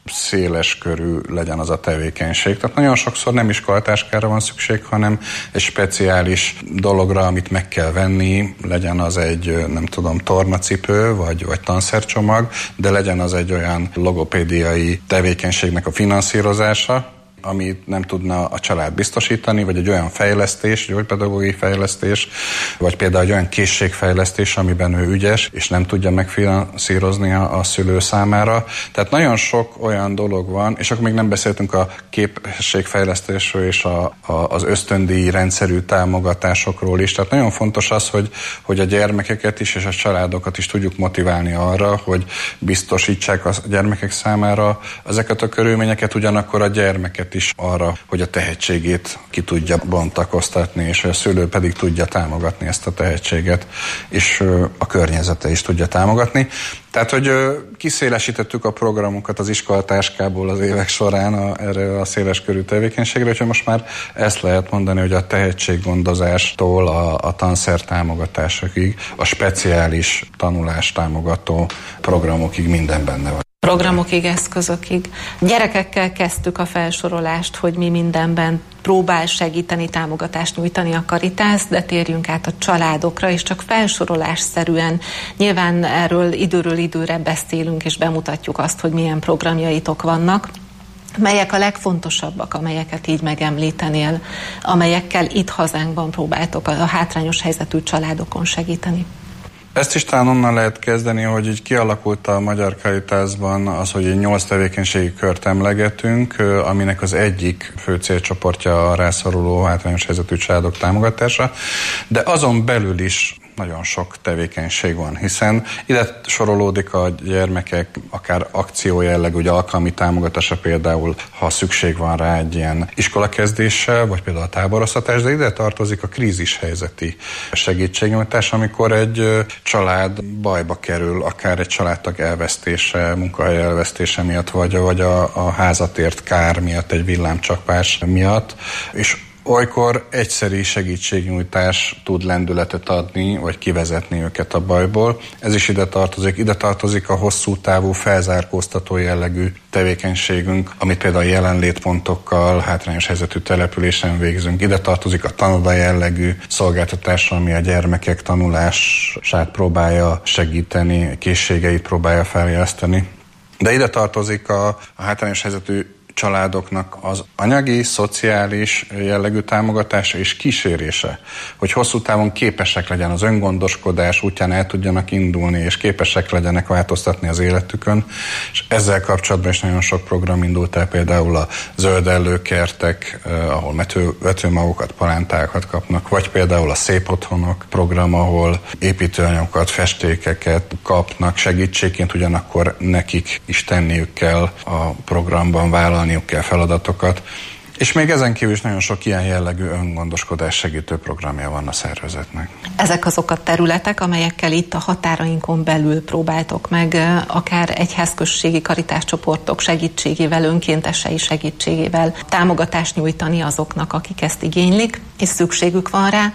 [SPEAKER 10] széles körű legyen az a tevékenység. Tehát nagyon sokszor nem iskolatáskára van szükség, hanem egy speciális dologra, amit meg kell venni, legyen az egy, nem tudom, tornacipő, vagy tanszercsomag, de legyen az egy olyan logopédiai tevékenységnek a finanszírozása, amit nem tudna a család biztosítani, vagy egy olyan fejlesztés, gyógypedagógiai fejlesztés, vagy például egy olyan készségfejlesztés, amiben ő ügyes, és nem tudja megfinanszírozni a szülő számára. Tehát nagyon sok olyan dolog van, és akkor még nem beszéltünk a képességfejlesztésről és az ösztöndíj rendszerű támogatásokról is. Tehát nagyon fontos az, hogy a gyermekeket is és a családokat is tudjuk motiválni arra, hogy biztosítsák a gyermekek számára ezeket a körülményeket, ugyanakkor a gyermeket is arra, hogy a tehetségét ki tudja bontakoztatni, és a szülő pedig tudja támogatni ezt a tehetséget, és a környezete is tudja támogatni. Tehát, hogy kiszélesítettük a programokat az iskolatáskából az évek során erre a széleskörű tevékenységre, úgyhogy most már ezt lehet mondani, hogy a tehetséggondozástól a tanszer támogatásokig, a speciális tanulást támogató programokig minden benne van.
[SPEAKER 11] Programokig, eszközökig. Gyerekekkel kezdtük a felsorolást, hogy mi mindenben próbál segíteni, támogatást nyújtani a Caritas, de térjünk át a családokra, és csak felsorolásszerűen nyilván erről időről időre beszélünk, és bemutatjuk azt, hogy milyen programjaitok vannak. Melyek a legfontosabbak, amelyeket így megemlítenél, amelyekkel itt hazánkban próbáltok a hátrányos helyzetű családokon segíteni?
[SPEAKER 10] Ezt is talán onnan lehet kezdeni, hogy így kialakult a Magyar Caritasban az, hogy egy 8 tevékenységi kört emlegetünk, aminek az egyik fő célcsoportja a rászoruló hátrányos helyzetű családok támogatása, de azon belül is nagyon sok tevékenység van, hiszen ide sorolódik a gyermekek akár akciójellegű, ugye alkalmi támogatása például, ha szükség van rá egy ilyen iskolakezdéssel, vagy például a táboroztatás, de ide tartozik a krízishelyzeti segítségnyújtás, amikor egy család bajba kerül, akár egy családtag elvesztése, munkahely elvesztése miatt, vagy a házatért kár miatt, egy villámcsapás miatt, és olykor egyszeri segítségnyújtás tud lendületet adni, vagy kivezetni őket a bajból. Ez is ide tartozik. Ide tartozik a hosszú távú felzárkóztató jellegű tevékenységünk, amit például jelenlétpontokkal, hátrányos helyzetű településen végzünk. Ide tartozik a tanoda jellegű szolgáltatás, ami a gyermekek tanulását próbálja segíteni, készségeit próbálja fejleszteni. De ide tartozik a hátrányos helyzetű családoknak az anyagi, szociális jellegű támogatása és kísérése, hogy hosszú távon képesek legyen az öngondoskodás útján el tudjanak indulni, és képesek legyenek változtatni az életükön, és ezzel kapcsolatban is nagyon sok program indult el, például a zöld ellőkertek, ahol vetőmagokat, palántákat kapnak, vagy például a Szép Otthonok program, ahol építőanyagokat, festékeket kapnak segítségként, ugyanakkor nekik is tenniük kell a programban, vállalniuk kell feladatokat, és még ezen kívül is nagyon sok ilyen jellegű öngondoskodás segítő programja van a szervezetnek.
[SPEAKER 11] Ezek azok a területek, amelyekkel itt a határainkon belül próbáltok meg akár egyházközségi karitáscsoportok segítségével, önkéntesei segítségével támogatást nyújtani azoknak, akik ezt igénylik, és szükségük van rá.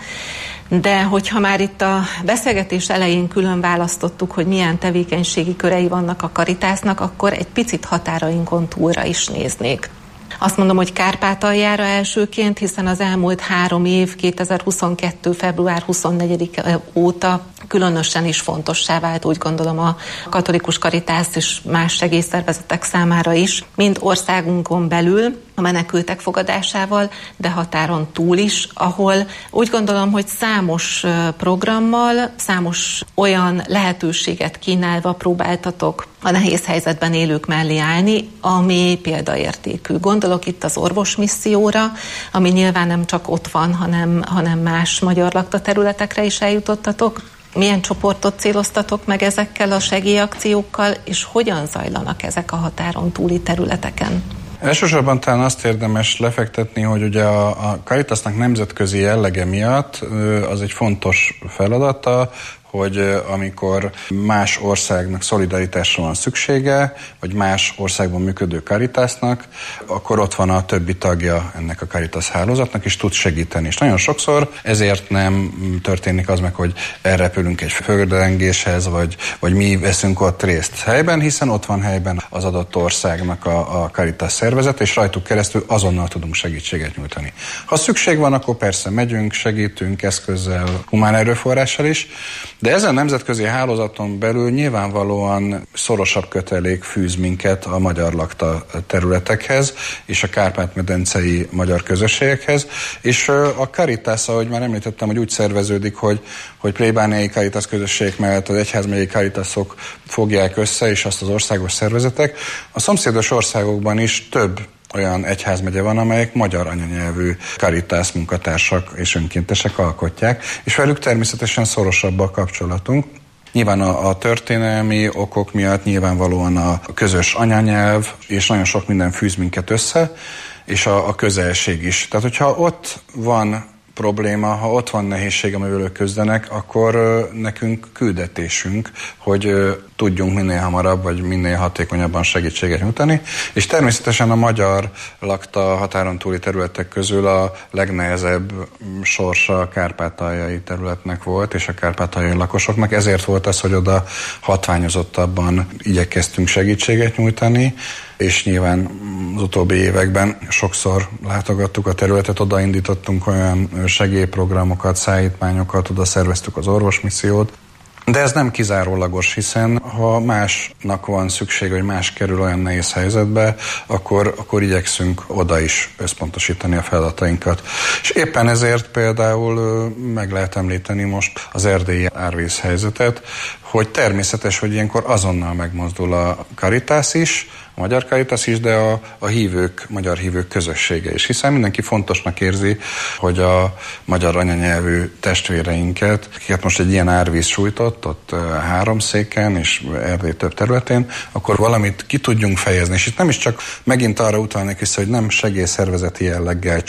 [SPEAKER 11] De hogyha már itt a beszélgetés elején külön választottuk, hogy milyen tevékenységi körei vannak a Caritasnak, akkor egy picit határainkon túlra is néznék. Azt mondom, hogy Kárpátaljára elsőként, hiszen az elmúlt 3 év, 2022. február 24-e óta különösen is fontossá vált, úgy gondolom, a katolikus Caritas és más segélyszervezetek számára is, mind országunkon belül a menekültek fogadásával, de határon túl is, ahol úgy gondolom, hogy számos programmal, számos olyan lehetőséget kínálva próbáltatok a nehéz helyzetben élők mellé állni, ami példaértékű. Gondolok itt az orvosmisszióra, ami nyilván nem csak ott van, hanem más magyar lakta területekre is eljutottatok. Milyen csoportot céloztatok meg ezekkel a segélyakciókkal, és hogyan zajlanak ezek a határon túli területeken?
[SPEAKER 10] Elsősorban talán azt érdemes lefektetni, hogy ugye a Caritasnak nemzetközi jellege miatt az egy fontos feladata, hogy amikor más országnak szolidaritásra van szüksége, vagy más országban működő Caritasnak, akkor ott van a többi tagja ennek a Caritas hálózatnak, és tud segíteni. És nagyon sokszor ezért nem történik az meg, hogy elrepülünk egy földrengéshez, vagy mi veszünk ott részt helyben, hiszen ott van helyben az adott országnak a Caritas szervezet, és rajtuk keresztül azonnal tudunk segítséget nyújtani. Ha szükség van, akkor persze megyünk, segítünk eszközzel, humán erőforrással is, de ezen nemzetközi hálózaton belül nyilvánvalóan szorosabb kötelék fűz minket a magyar lakta területekhez és a kárpát-medencei magyar közösségekhez, és a Caritas, ahogy már említettem, hogy úgy szerveződik, hogy plébániai Caritas közösségek mellett az egyházmegyei Caritasok fogják össze, és azt az országos szervezetek. A szomszédos országokban is több olyan egyházmegye van, amelyek magyar anyanyelvű Caritas munkatársak és önkéntesek alkotják, és velük természetesen szorosabb a kapcsolatunk. Nyilván a történelmi okok miatt nyilvánvalóan a közös anyanyelv, és nagyon sok minden fűz minket össze, és a közelség is. Tehát, hogyha ott van probléma, ha ott van nehézség, amivel ők küzdenek, akkor nekünk küldetésünk, hogy tudjunk minél hamarabb, vagy minél hatékonyabban segítséget nyújtani. És természetesen a magyar lakta határon túli területek közül a legnehezebb sorsa a kárpátaljai területnek volt, és a kárpátaljai lakosoknak. Ezért volt az, hogy oda hatványozottabban igyekeztünk segítséget nyújtani, és nyilván az utóbbi években sokszor látogattuk a területet, odaindítottunk olyan segélyprogramokat, szállítmányokat, oda szerveztük az orvosmissziót. De ez nem kizárólagos, hiszen ha másnak van szükség, hogy más kerül olyan nehéz helyzetbe, akkor igyekszünk oda is összpontosítani a feladatainkat. És éppen ezért például meg lehet említeni most az erdélyi árvíz helyzetet, hogy természetes, hogy ilyenkor azonnal megmozdul a Caritas is, a magyar Caritas is, de a hívők, magyar hívők közössége is. Hiszen mindenki fontosnak érzi, hogy a magyar anyanyelvű testvéreinket, akiket most egy ilyen árvíz sújtott, ott Háromszéken és Erdély több területén, akkor valamit ki tudjunk fejezni. És itt nem is csak megint arra utalnék vissza, hogy nem segélyszervezeti jelleggel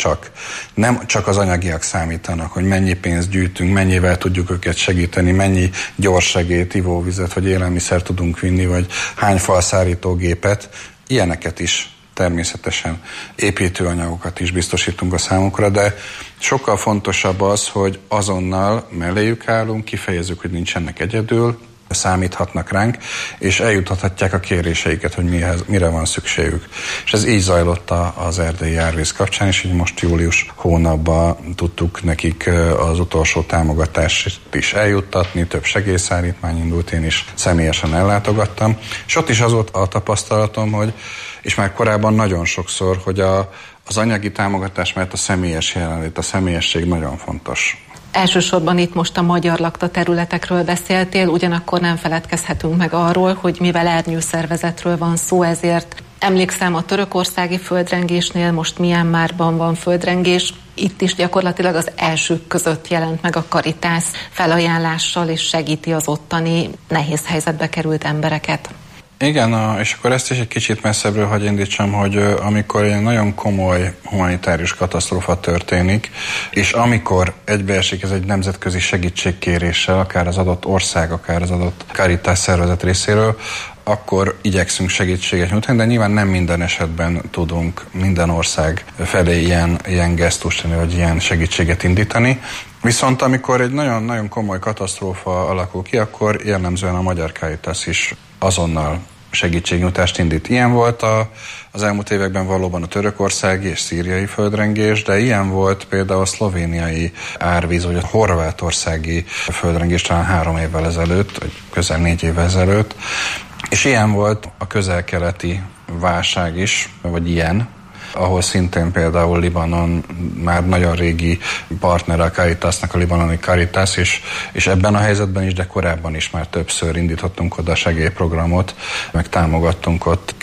[SPEAKER 10] nem csak az anyagiak számítanak, hogy mennyi pénzt gyűjtünk, mennyivel tudjuk őket segíteni, mennyi gyors segélyt, ivóvizet vagy élelmiszer tudunk vinni, vagy hány falszárítógépet. Ilyeneket is természetesen, építőanyagokat is biztosítunk a számukra, de sokkal fontosabb az, hogy azonnal melléjük állunk, kifejezzük, hogy nincsenek egyedül, számíthatnak ránk, és eljuthatják a kéréseiket, hogy mire van szükségük. És ez így zajlott az erdélyi árvíz kapcsán, és így most július hónapban tudtuk nekik az utolsó támogatást is eljuttatni, több segélyszállítmány indult, én is személyesen ellátogattam, és ott is az volt a tapasztalatom, hogy, és már korábban nagyon sokszor, hogy az anyagi támogatás mellett a személyes jelenlét, a személyesség nagyon fontos.
[SPEAKER 11] Elsősorban itt most a magyar lakta területekről beszéltél, ugyanakkor nem feledkezhetünk meg arról, hogy mivel ernyőszervezetről van szó, ezért emlékszem a törökországi földrengésnél, most Myanmarban van földrengés, itt is gyakorlatilag az elsők között jelent meg a Caritas felajánlással, és segíti az ottani nehéz helyzetbe került embereket.
[SPEAKER 10] Igen, és akkor ezt is egy kicsit messzebbről hagy indítsam, hogy amikor egy nagyon komoly humanitárius katasztrófa történik, és amikor egybeesik ez egy nemzetközi segítségkéréssel, akár az adott ország, akár az adott Caritas szervezet részéről, akkor igyekszünk segítséget nyújtani, de nyilván nem minden esetben tudunk minden ország felé ilyen gesztust tenni, vagy ilyen segítséget indítani. Viszont amikor egy nagyon-nagyon komoly katasztrófa alakul ki, akkor jellemzően a magyar Caritas is azonnal segítségnyújtást indít. Ilyen volt az elmúlt években valóban a törökországi és szíriai földrengés, de ilyen volt például a szlovéniai árvíz, vagy a horvátországi földrengés talán 3 évvel ezelőtt, vagy közel 4 évvel ezelőtt. És ilyen volt a közel-keleti válság is, vagy ilyen, ahol szintén például Libanon már nagyon régi partner a Caritasnak, a libanoni Caritas, és ebben a helyzetben is, de korábban is már többször indítottunk oda segélyprogramot, meg támogattunk ott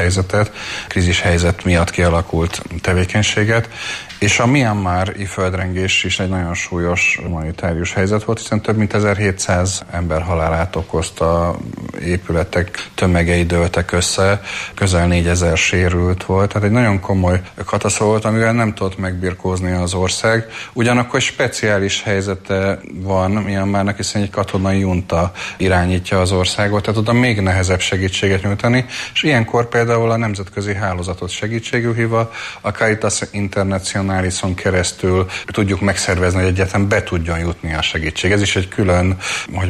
[SPEAKER 10] krízishelyzet miatt kialakult tevékenységet, és a Myanmar-i földrengés is egy nagyon súlyos humanitárius helyzet volt, hiszen több mint 1700 ember halálát okozta, épületek tömegei dőltek össze, közel 4000 sérült volt, tehát egy nagyon komoly komoly katasztrófa, amivel nem tudott megbirkózni az ország. Ugyanakkor speciális helyzete van Myanmarnak, hiszen egy katonai junta irányítja az országot, tehát oda még nehezebb segítséget nyújtani, és ilyenkor például a nemzetközi hálózatot segítségül hívva, a Caritas Internationalison keresztül tudjuk megszervezni, hogy egyáltalán be tudjon jutni a segítség. Ez is egy külön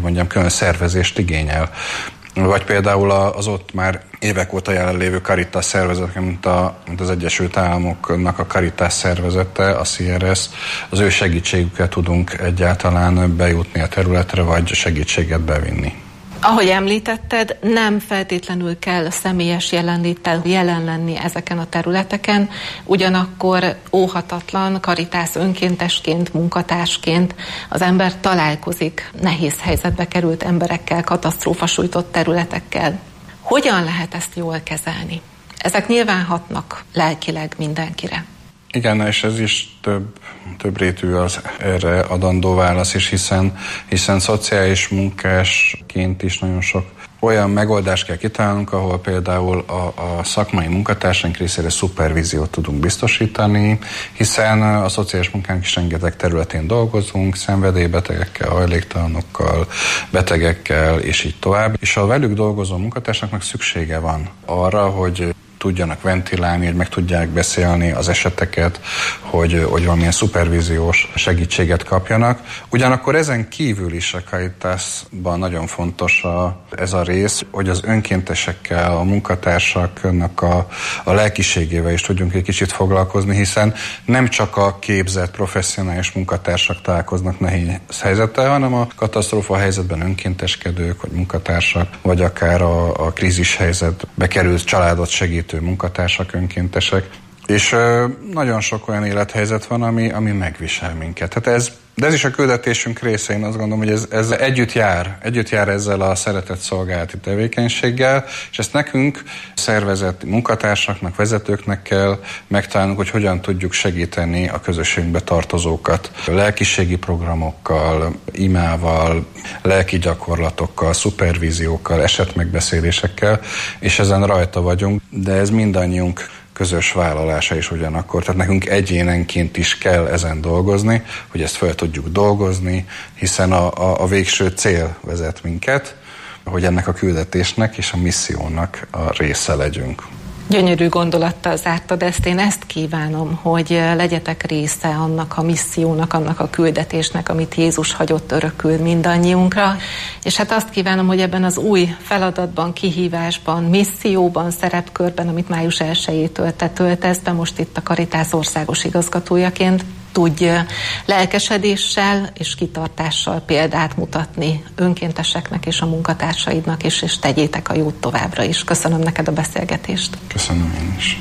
[SPEAKER 10] szervezést igényel. Vagy például az ott már évek óta jelenlévő Caritas szervezet, mint az Egyesült Államoknak a Caritas szervezete, a CRS, az ő segítségükkel tudunk egyáltalán bejutni a területre, vagy segítséget bevinni.
[SPEAKER 11] Ahogy említetted, nem feltétlenül kell személyes jelenléttel jelen lenni ezeken a területeken, ugyanakkor óhatatlan Caritas önkéntesként, munkatársként az ember találkozik nehéz helyzetbe került emberekkel, katasztrófasújtott területekkel. Hogyan lehet ezt jól kezelni? Ezek nyilván hatnak lelkileg mindenkire.
[SPEAKER 10] Igen, és ez is több rétű az erre adandó válasz is, hiszen szociális munkásként is nagyon sok olyan megoldást kell kitalálnunk, ahol például a szakmai munkatársaink részére szupervíziót tudunk biztosítani, hiszen a szociális munkánk is rengeteg területén dolgozunk, szenvedélybetegekkel, hajléktalanokkal, betegekkel, és így tovább. És a velük dolgozó munkatársaknak szüksége van arra, hogy tudjanak ventilálni, hogy meg tudják beszélni az eseteket, hogy valamilyen szupervíziós segítséget kapjanak. Ugyanakkor ezen kívül is a Caritasban nagyon fontos ez a rész, hogy az önkéntesekkel, a munkatársaknak a lelkiségével is tudjunk egy kicsit foglalkozni, hiszen nem csak a képzett professzionális munkatársak találkoznak nehéz helyzettel, hanem a katasztrófa helyzetben önkénteskedők, vagy munkatársak, vagy akár a krízis helyzetbe került családot segítő munkatársak, önkéntesek. És nagyon sok olyan élethelyzet van, ami megvisel minket. Hát de ez is a küldetésünk része, én azt gondolom, hogy ez együtt jár ezzel a szeretett szolgálati tevékenységgel, és ezt nekünk, szervezeti munkatársaknak, vezetőknek kell megtalálnunk, hogy hogyan tudjuk segíteni a közösségbe tartozókat. Lelkiségi programokkal, imával, lelki gyakorlatokkal, szupervíziókkal, esetmegbeszélésekkel, és ezen rajta vagyunk, de ez mindannyiunk közös vállalása is ugyanakkor. Tehát nekünk egyénenként is kell ezen dolgozni, hogy ezt fel tudjuk dolgozni, hiszen a végső cél vezet minket, hogy ennek a küldetésnek és a missziónak a része legyünk.
[SPEAKER 11] Gyönyörű gondolattal zártad ezt. Én ezt kívánom, hogy legyetek része annak a missziónak, annak a küldetésnek, amit Jézus hagyott örökül mindannyiunkra. És hát azt kívánom, hogy ebben az új feladatban, kihívásban, misszióban, szerepkörben, amit május 1-től te töltesz be, most itt a Caritas országos igazgatójaként, tudj lelkesedéssel és kitartással példát mutatni önkénteseknek és a munkatársaidnak is, és tegyétek a jót továbbra is. Köszönöm neked a beszélgetést.
[SPEAKER 10] Köszönöm én is.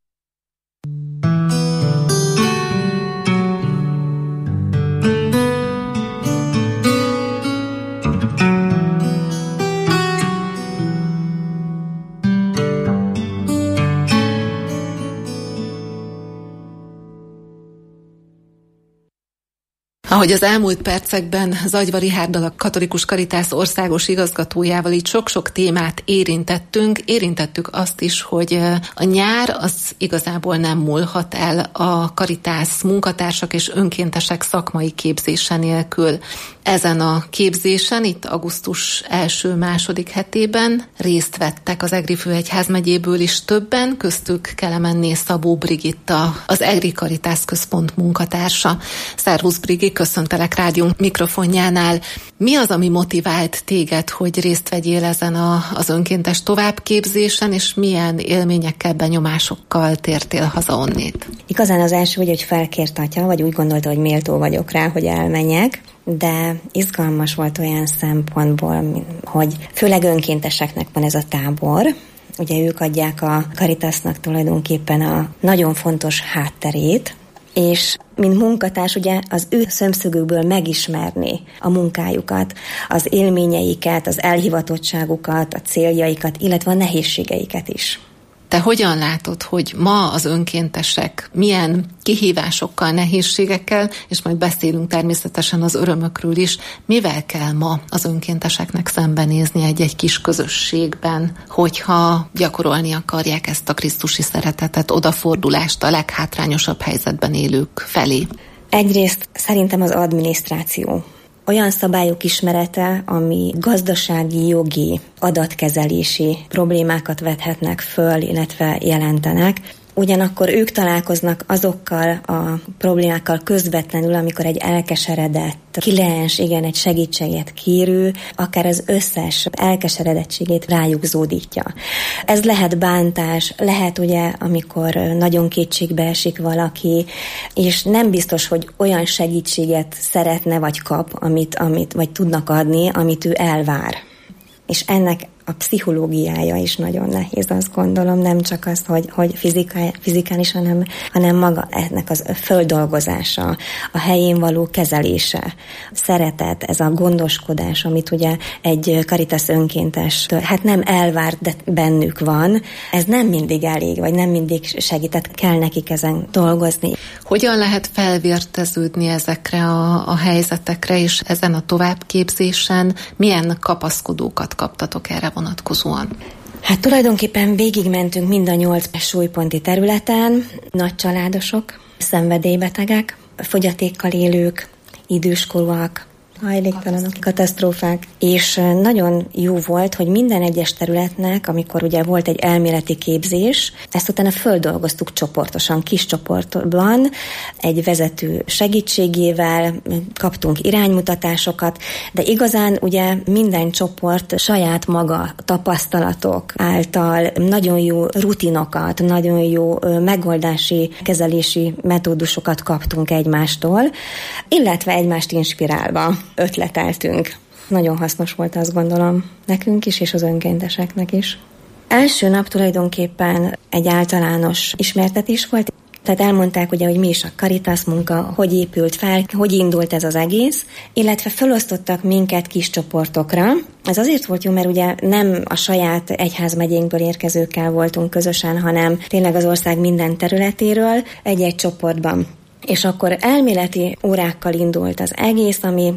[SPEAKER 11] Ahogy az elmúlt percekben Zagyva Rihárdal, a Katolikus Caritas országos igazgatójával így sok-sok témát érintettük azt is, hogy a nyár az igazából nem múlhat el a Caritas munkatársak és önkéntesek szakmai képzése nélkül. Ezen a képzésen itt augusztus 1-2. hetében részt vettek az Egri főegyházmegyéből is többen, köztük Kelemenné Szabó Brigitta, az Egri Caritas központ munkatársa. Szervusz Brigi, köszöntelek rádiónk mikrofonjánál. Mi az, ami motivált téged, hogy részt vegyél ezen az önkéntes továbbképzésen, és milyen élményekkel, benyomásokkal tértél haza onnét?
[SPEAKER 12] Igazán az első, hogy felkért atya, vagy úgy gondolta, hogy méltó vagyok rá, hogy elmenjek, de izgalmas volt olyan szempontból, hogy főleg önkénteseknek van ez a tábor. Ugye ők adják a Caritasnak tulajdonképpen a nagyon fontos hátterét, és mint munkatárs ugye az ő szemszögükből megismerni a munkájukat, az élményeiket, az elhivatottságukat, a céljaikat, illetve a nehézségeiket is.
[SPEAKER 11] Te hogyan látod, hogy ma az önkéntesek milyen kihívásokkal, nehézségekkel, és majd beszélünk természetesen az örömökről is, mivel kell ma az önkénteseknek szembenézni egy kis közösségben, hogyha gyakorolni akarják ezt a krisztusi szeretetet, odafordulást a leghátrányosabb helyzetben élők felé?
[SPEAKER 12] Egyrészt szerintem az adminisztráció. Olyan szabályok ismerete, ami gazdasági, jogi, adatkezelési problémákat vethetnek föl, illetve jelentenek. Ugyanakkor ők találkoznak azokkal a problémákkal közvetlenül, amikor egy elkeseredett kliens, egy segítséget kérő, akár az összes elkeseredettségét rájuk zúdítja. Ez lehet bántás, lehet ugye, amikor nagyon kétségbe esik valaki, és nem biztos, hogy olyan segítséget szeretne vagy kap, amit vagy tudnak adni, amit ő elvár. És ennek a pszichológiája is nagyon nehéz, azt gondolom, nem csak az, hogy fizikális, hanem maga ennek az földolgozása, a helyén való kezelése, szeretet, ez a gondoskodás, amit ugye egy Caritas önkéntes, hát nem elvárt, de bennük van, ez nem mindig elég, vagy nem mindig segített, kell nekik ezen dolgozni.
[SPEAKER 11] Hogyan lehet felvérteződni ezekre a helyzetekre, és ezen a továbbképzésen milyen kapaszkodókat kaptatok erre vonatkozóan?
[SPEAKER 12] Hát tulajdonképpen végigmentünk mind a 8 súlyponti területen, nagy családosok, szenvedélybetegek, fogyatékkal élők, időskorúak, hajléktalanok, katasztrófák, és nagyon jó volt, hogy minden egyes területnek, amikor ugye volt egy elméleti képzés, ezt utána földolgoztuk csoportosan, kis csoportban, egy vezető segítségével, kaptunk iránymutatásokat, de igazán ugye minden csoport saját maga tapasztalatok által nagyon jó rutinokat, nagyon jó megoldási, kezelési metódusokat kaptunk egymástól, illetve egymást inspirálva ötleteltünk. Nagyon hasznos volt, azt gondolom, nekünk is, és az önkénteseknek is. Első nap tulajdonképpen egy általános ismertetés volt, tehát elmondták ugye, hogy mi is a Caritas munka, hogy épült fel, hogy indult ez az egész, illetve felosztottak minket kis csoportokra. Ez azért volt jó, mert ugye nem a saját egyházmegyénkből érkezőkkel voltunk közösen, hanem tényleg az ország minden területéről egy-egy csoportban. És akkor elméleti órákkal indult az egész, ami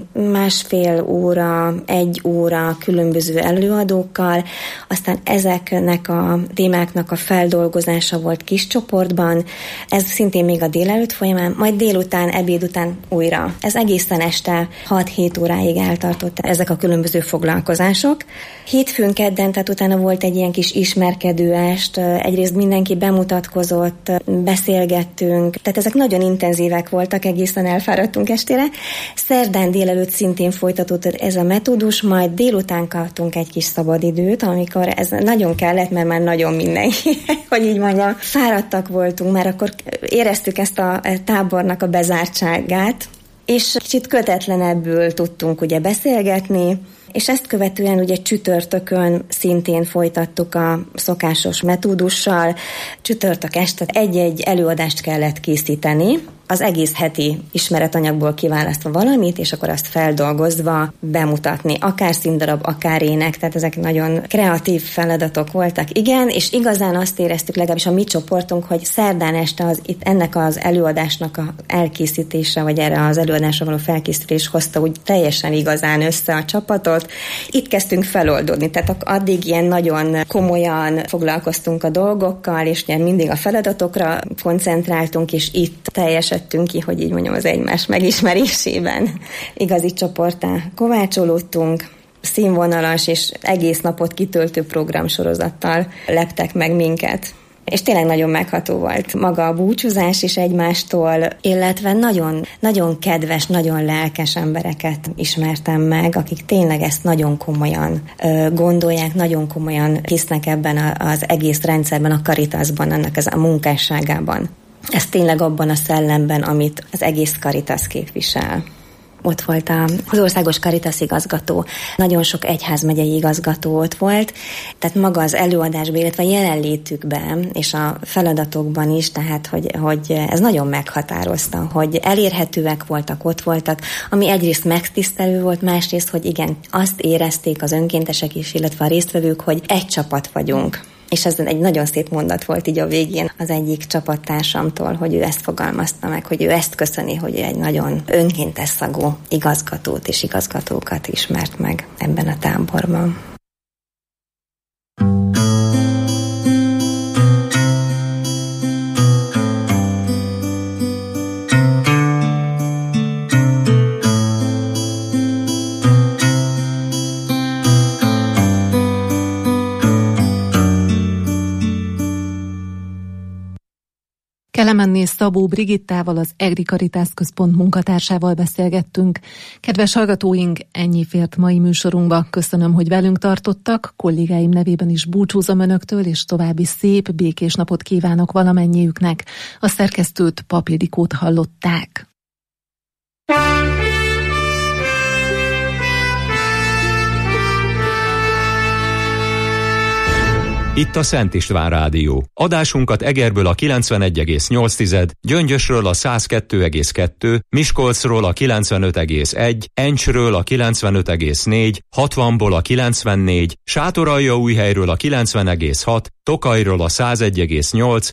[SPEAKER 12] 1,5 óra, 1 óra különböző előadókkal, aztán ezeknek a témáknak a feldolgozása volt kis csoportban, ez szintén még a délelőtt folyamán, majd délután, ebéd után újra. Ez egészen este 6-7 óráig eltartott ezek a különböző foglalkozások. Hétfőn, kedden, tehát utána volt egy ilyen kis ismerkedő est, egyrészt mindenki bemutatkozott, beszélgettünk, tehát ezek nagyon intenzívek voltak, egészen elfáradtunk estére. Szerdán délelőtt szintén folytatódott ez a metódus, majd délután kaptunk egy kis szabadidőt, amikor ez nagyon kellett, mert már nagyon mindenki, hogy így mondjam, fáradtak voltunk, már akkor éreztük ezt a tábornak a bezártságát, és kicsit kötetlenebbül tudtunk ugye beszélgetni, és ezt követően ugye csütörtökön szintén folytattuk a szokásos metódussal. Csütörtök este egy-egy előadást kellett készíteni, az egész heti ismeretanyagból kiválasztva valamit, és akkor azt feldolgozva bemutatni. Akár színdarab, akár ének, tehát ezek nagyon kreatív feladatok voltak. Igen, és igazán azt éreztük, legalábbis a mi csoportunk, hogy szerdán este itt ennek az előadásnak a elkészítése, vagy erre az előadásra való felkészítés hozta úgy teljesen igazán össze a csapatot. Itt kezdtünk feloldódni, tehát addig ilyen nagyon komolyan foglalkoztunk a dolgokkal, és ugye mindig a feladatokra koncentráltunk, és itt teljesen ki, hogy így mondjam, az egymás megismerésében igazi csoporttá kovácsolódtunk. Színvonalas és egész napot kitöltő programsorozattal leptek meg minket. És tényleg nagyon megható volt maga a búcsúzás is egymástól, illetve nagyon, nagyon kedves, nagyon lelkes embereket ismertem meg, akik tényleg ezt nagyon komolyan gondolják, nagyon komolyan hisznek ebben az egész rendszerben, a Caritasban, annak a munkásságában. Ez tényleg abban a szellemben, amit az egész Caritas képvisel. Ott volt az országos Caritas igazgató, nagyon sok egyházmegyei igazgató ott volt, tehát maga az előadásban, illetve a jelenlétükben és a feladatokban is, tehát hogy ez nagyon meghatározta, hogy elérhetőek voltak, ott voltak, ami egyrészt megtisztelő volt, másrészt, hogy igen, azt érezték az önkéntesek is, illetve a résztvevők, hogy egy csapat vagyunk. És ez egy nagyon szép mondat volt így a végén az egyik csapattársamtól, hogy ő ezt fogalmazta meg, hogy ő ezt köszöni, hogy ő egy nagyon önkéntes szagú igazgatót és igazgatókat ismert meg ebben a táborban.
[SPEAKER 9] Kelemenné Szabó Brigittával, az EGRI Caritas Központ munkatársával beszélgettünk. Kedves hallgatóink, ennyi fért mai műsorunkba. Köszönöm, hogy velünk tartottak. Kollégáim nevében is búcsúzom önöktől, és további szép, békés napot kívánok valamennyiüknek. A szerkesztőt, Pap Ildikót hallották.
[SPEAKER 1] Itt a Szent István Rádió. Adásunkat Egerből a 91,8, Gyöngyösről a 102,2, Miskolcról a 95,1, Encsről a 95,4, 60-ból a 94, Sátoraljaújhelyről a 90,6, Tokajról a 101,8,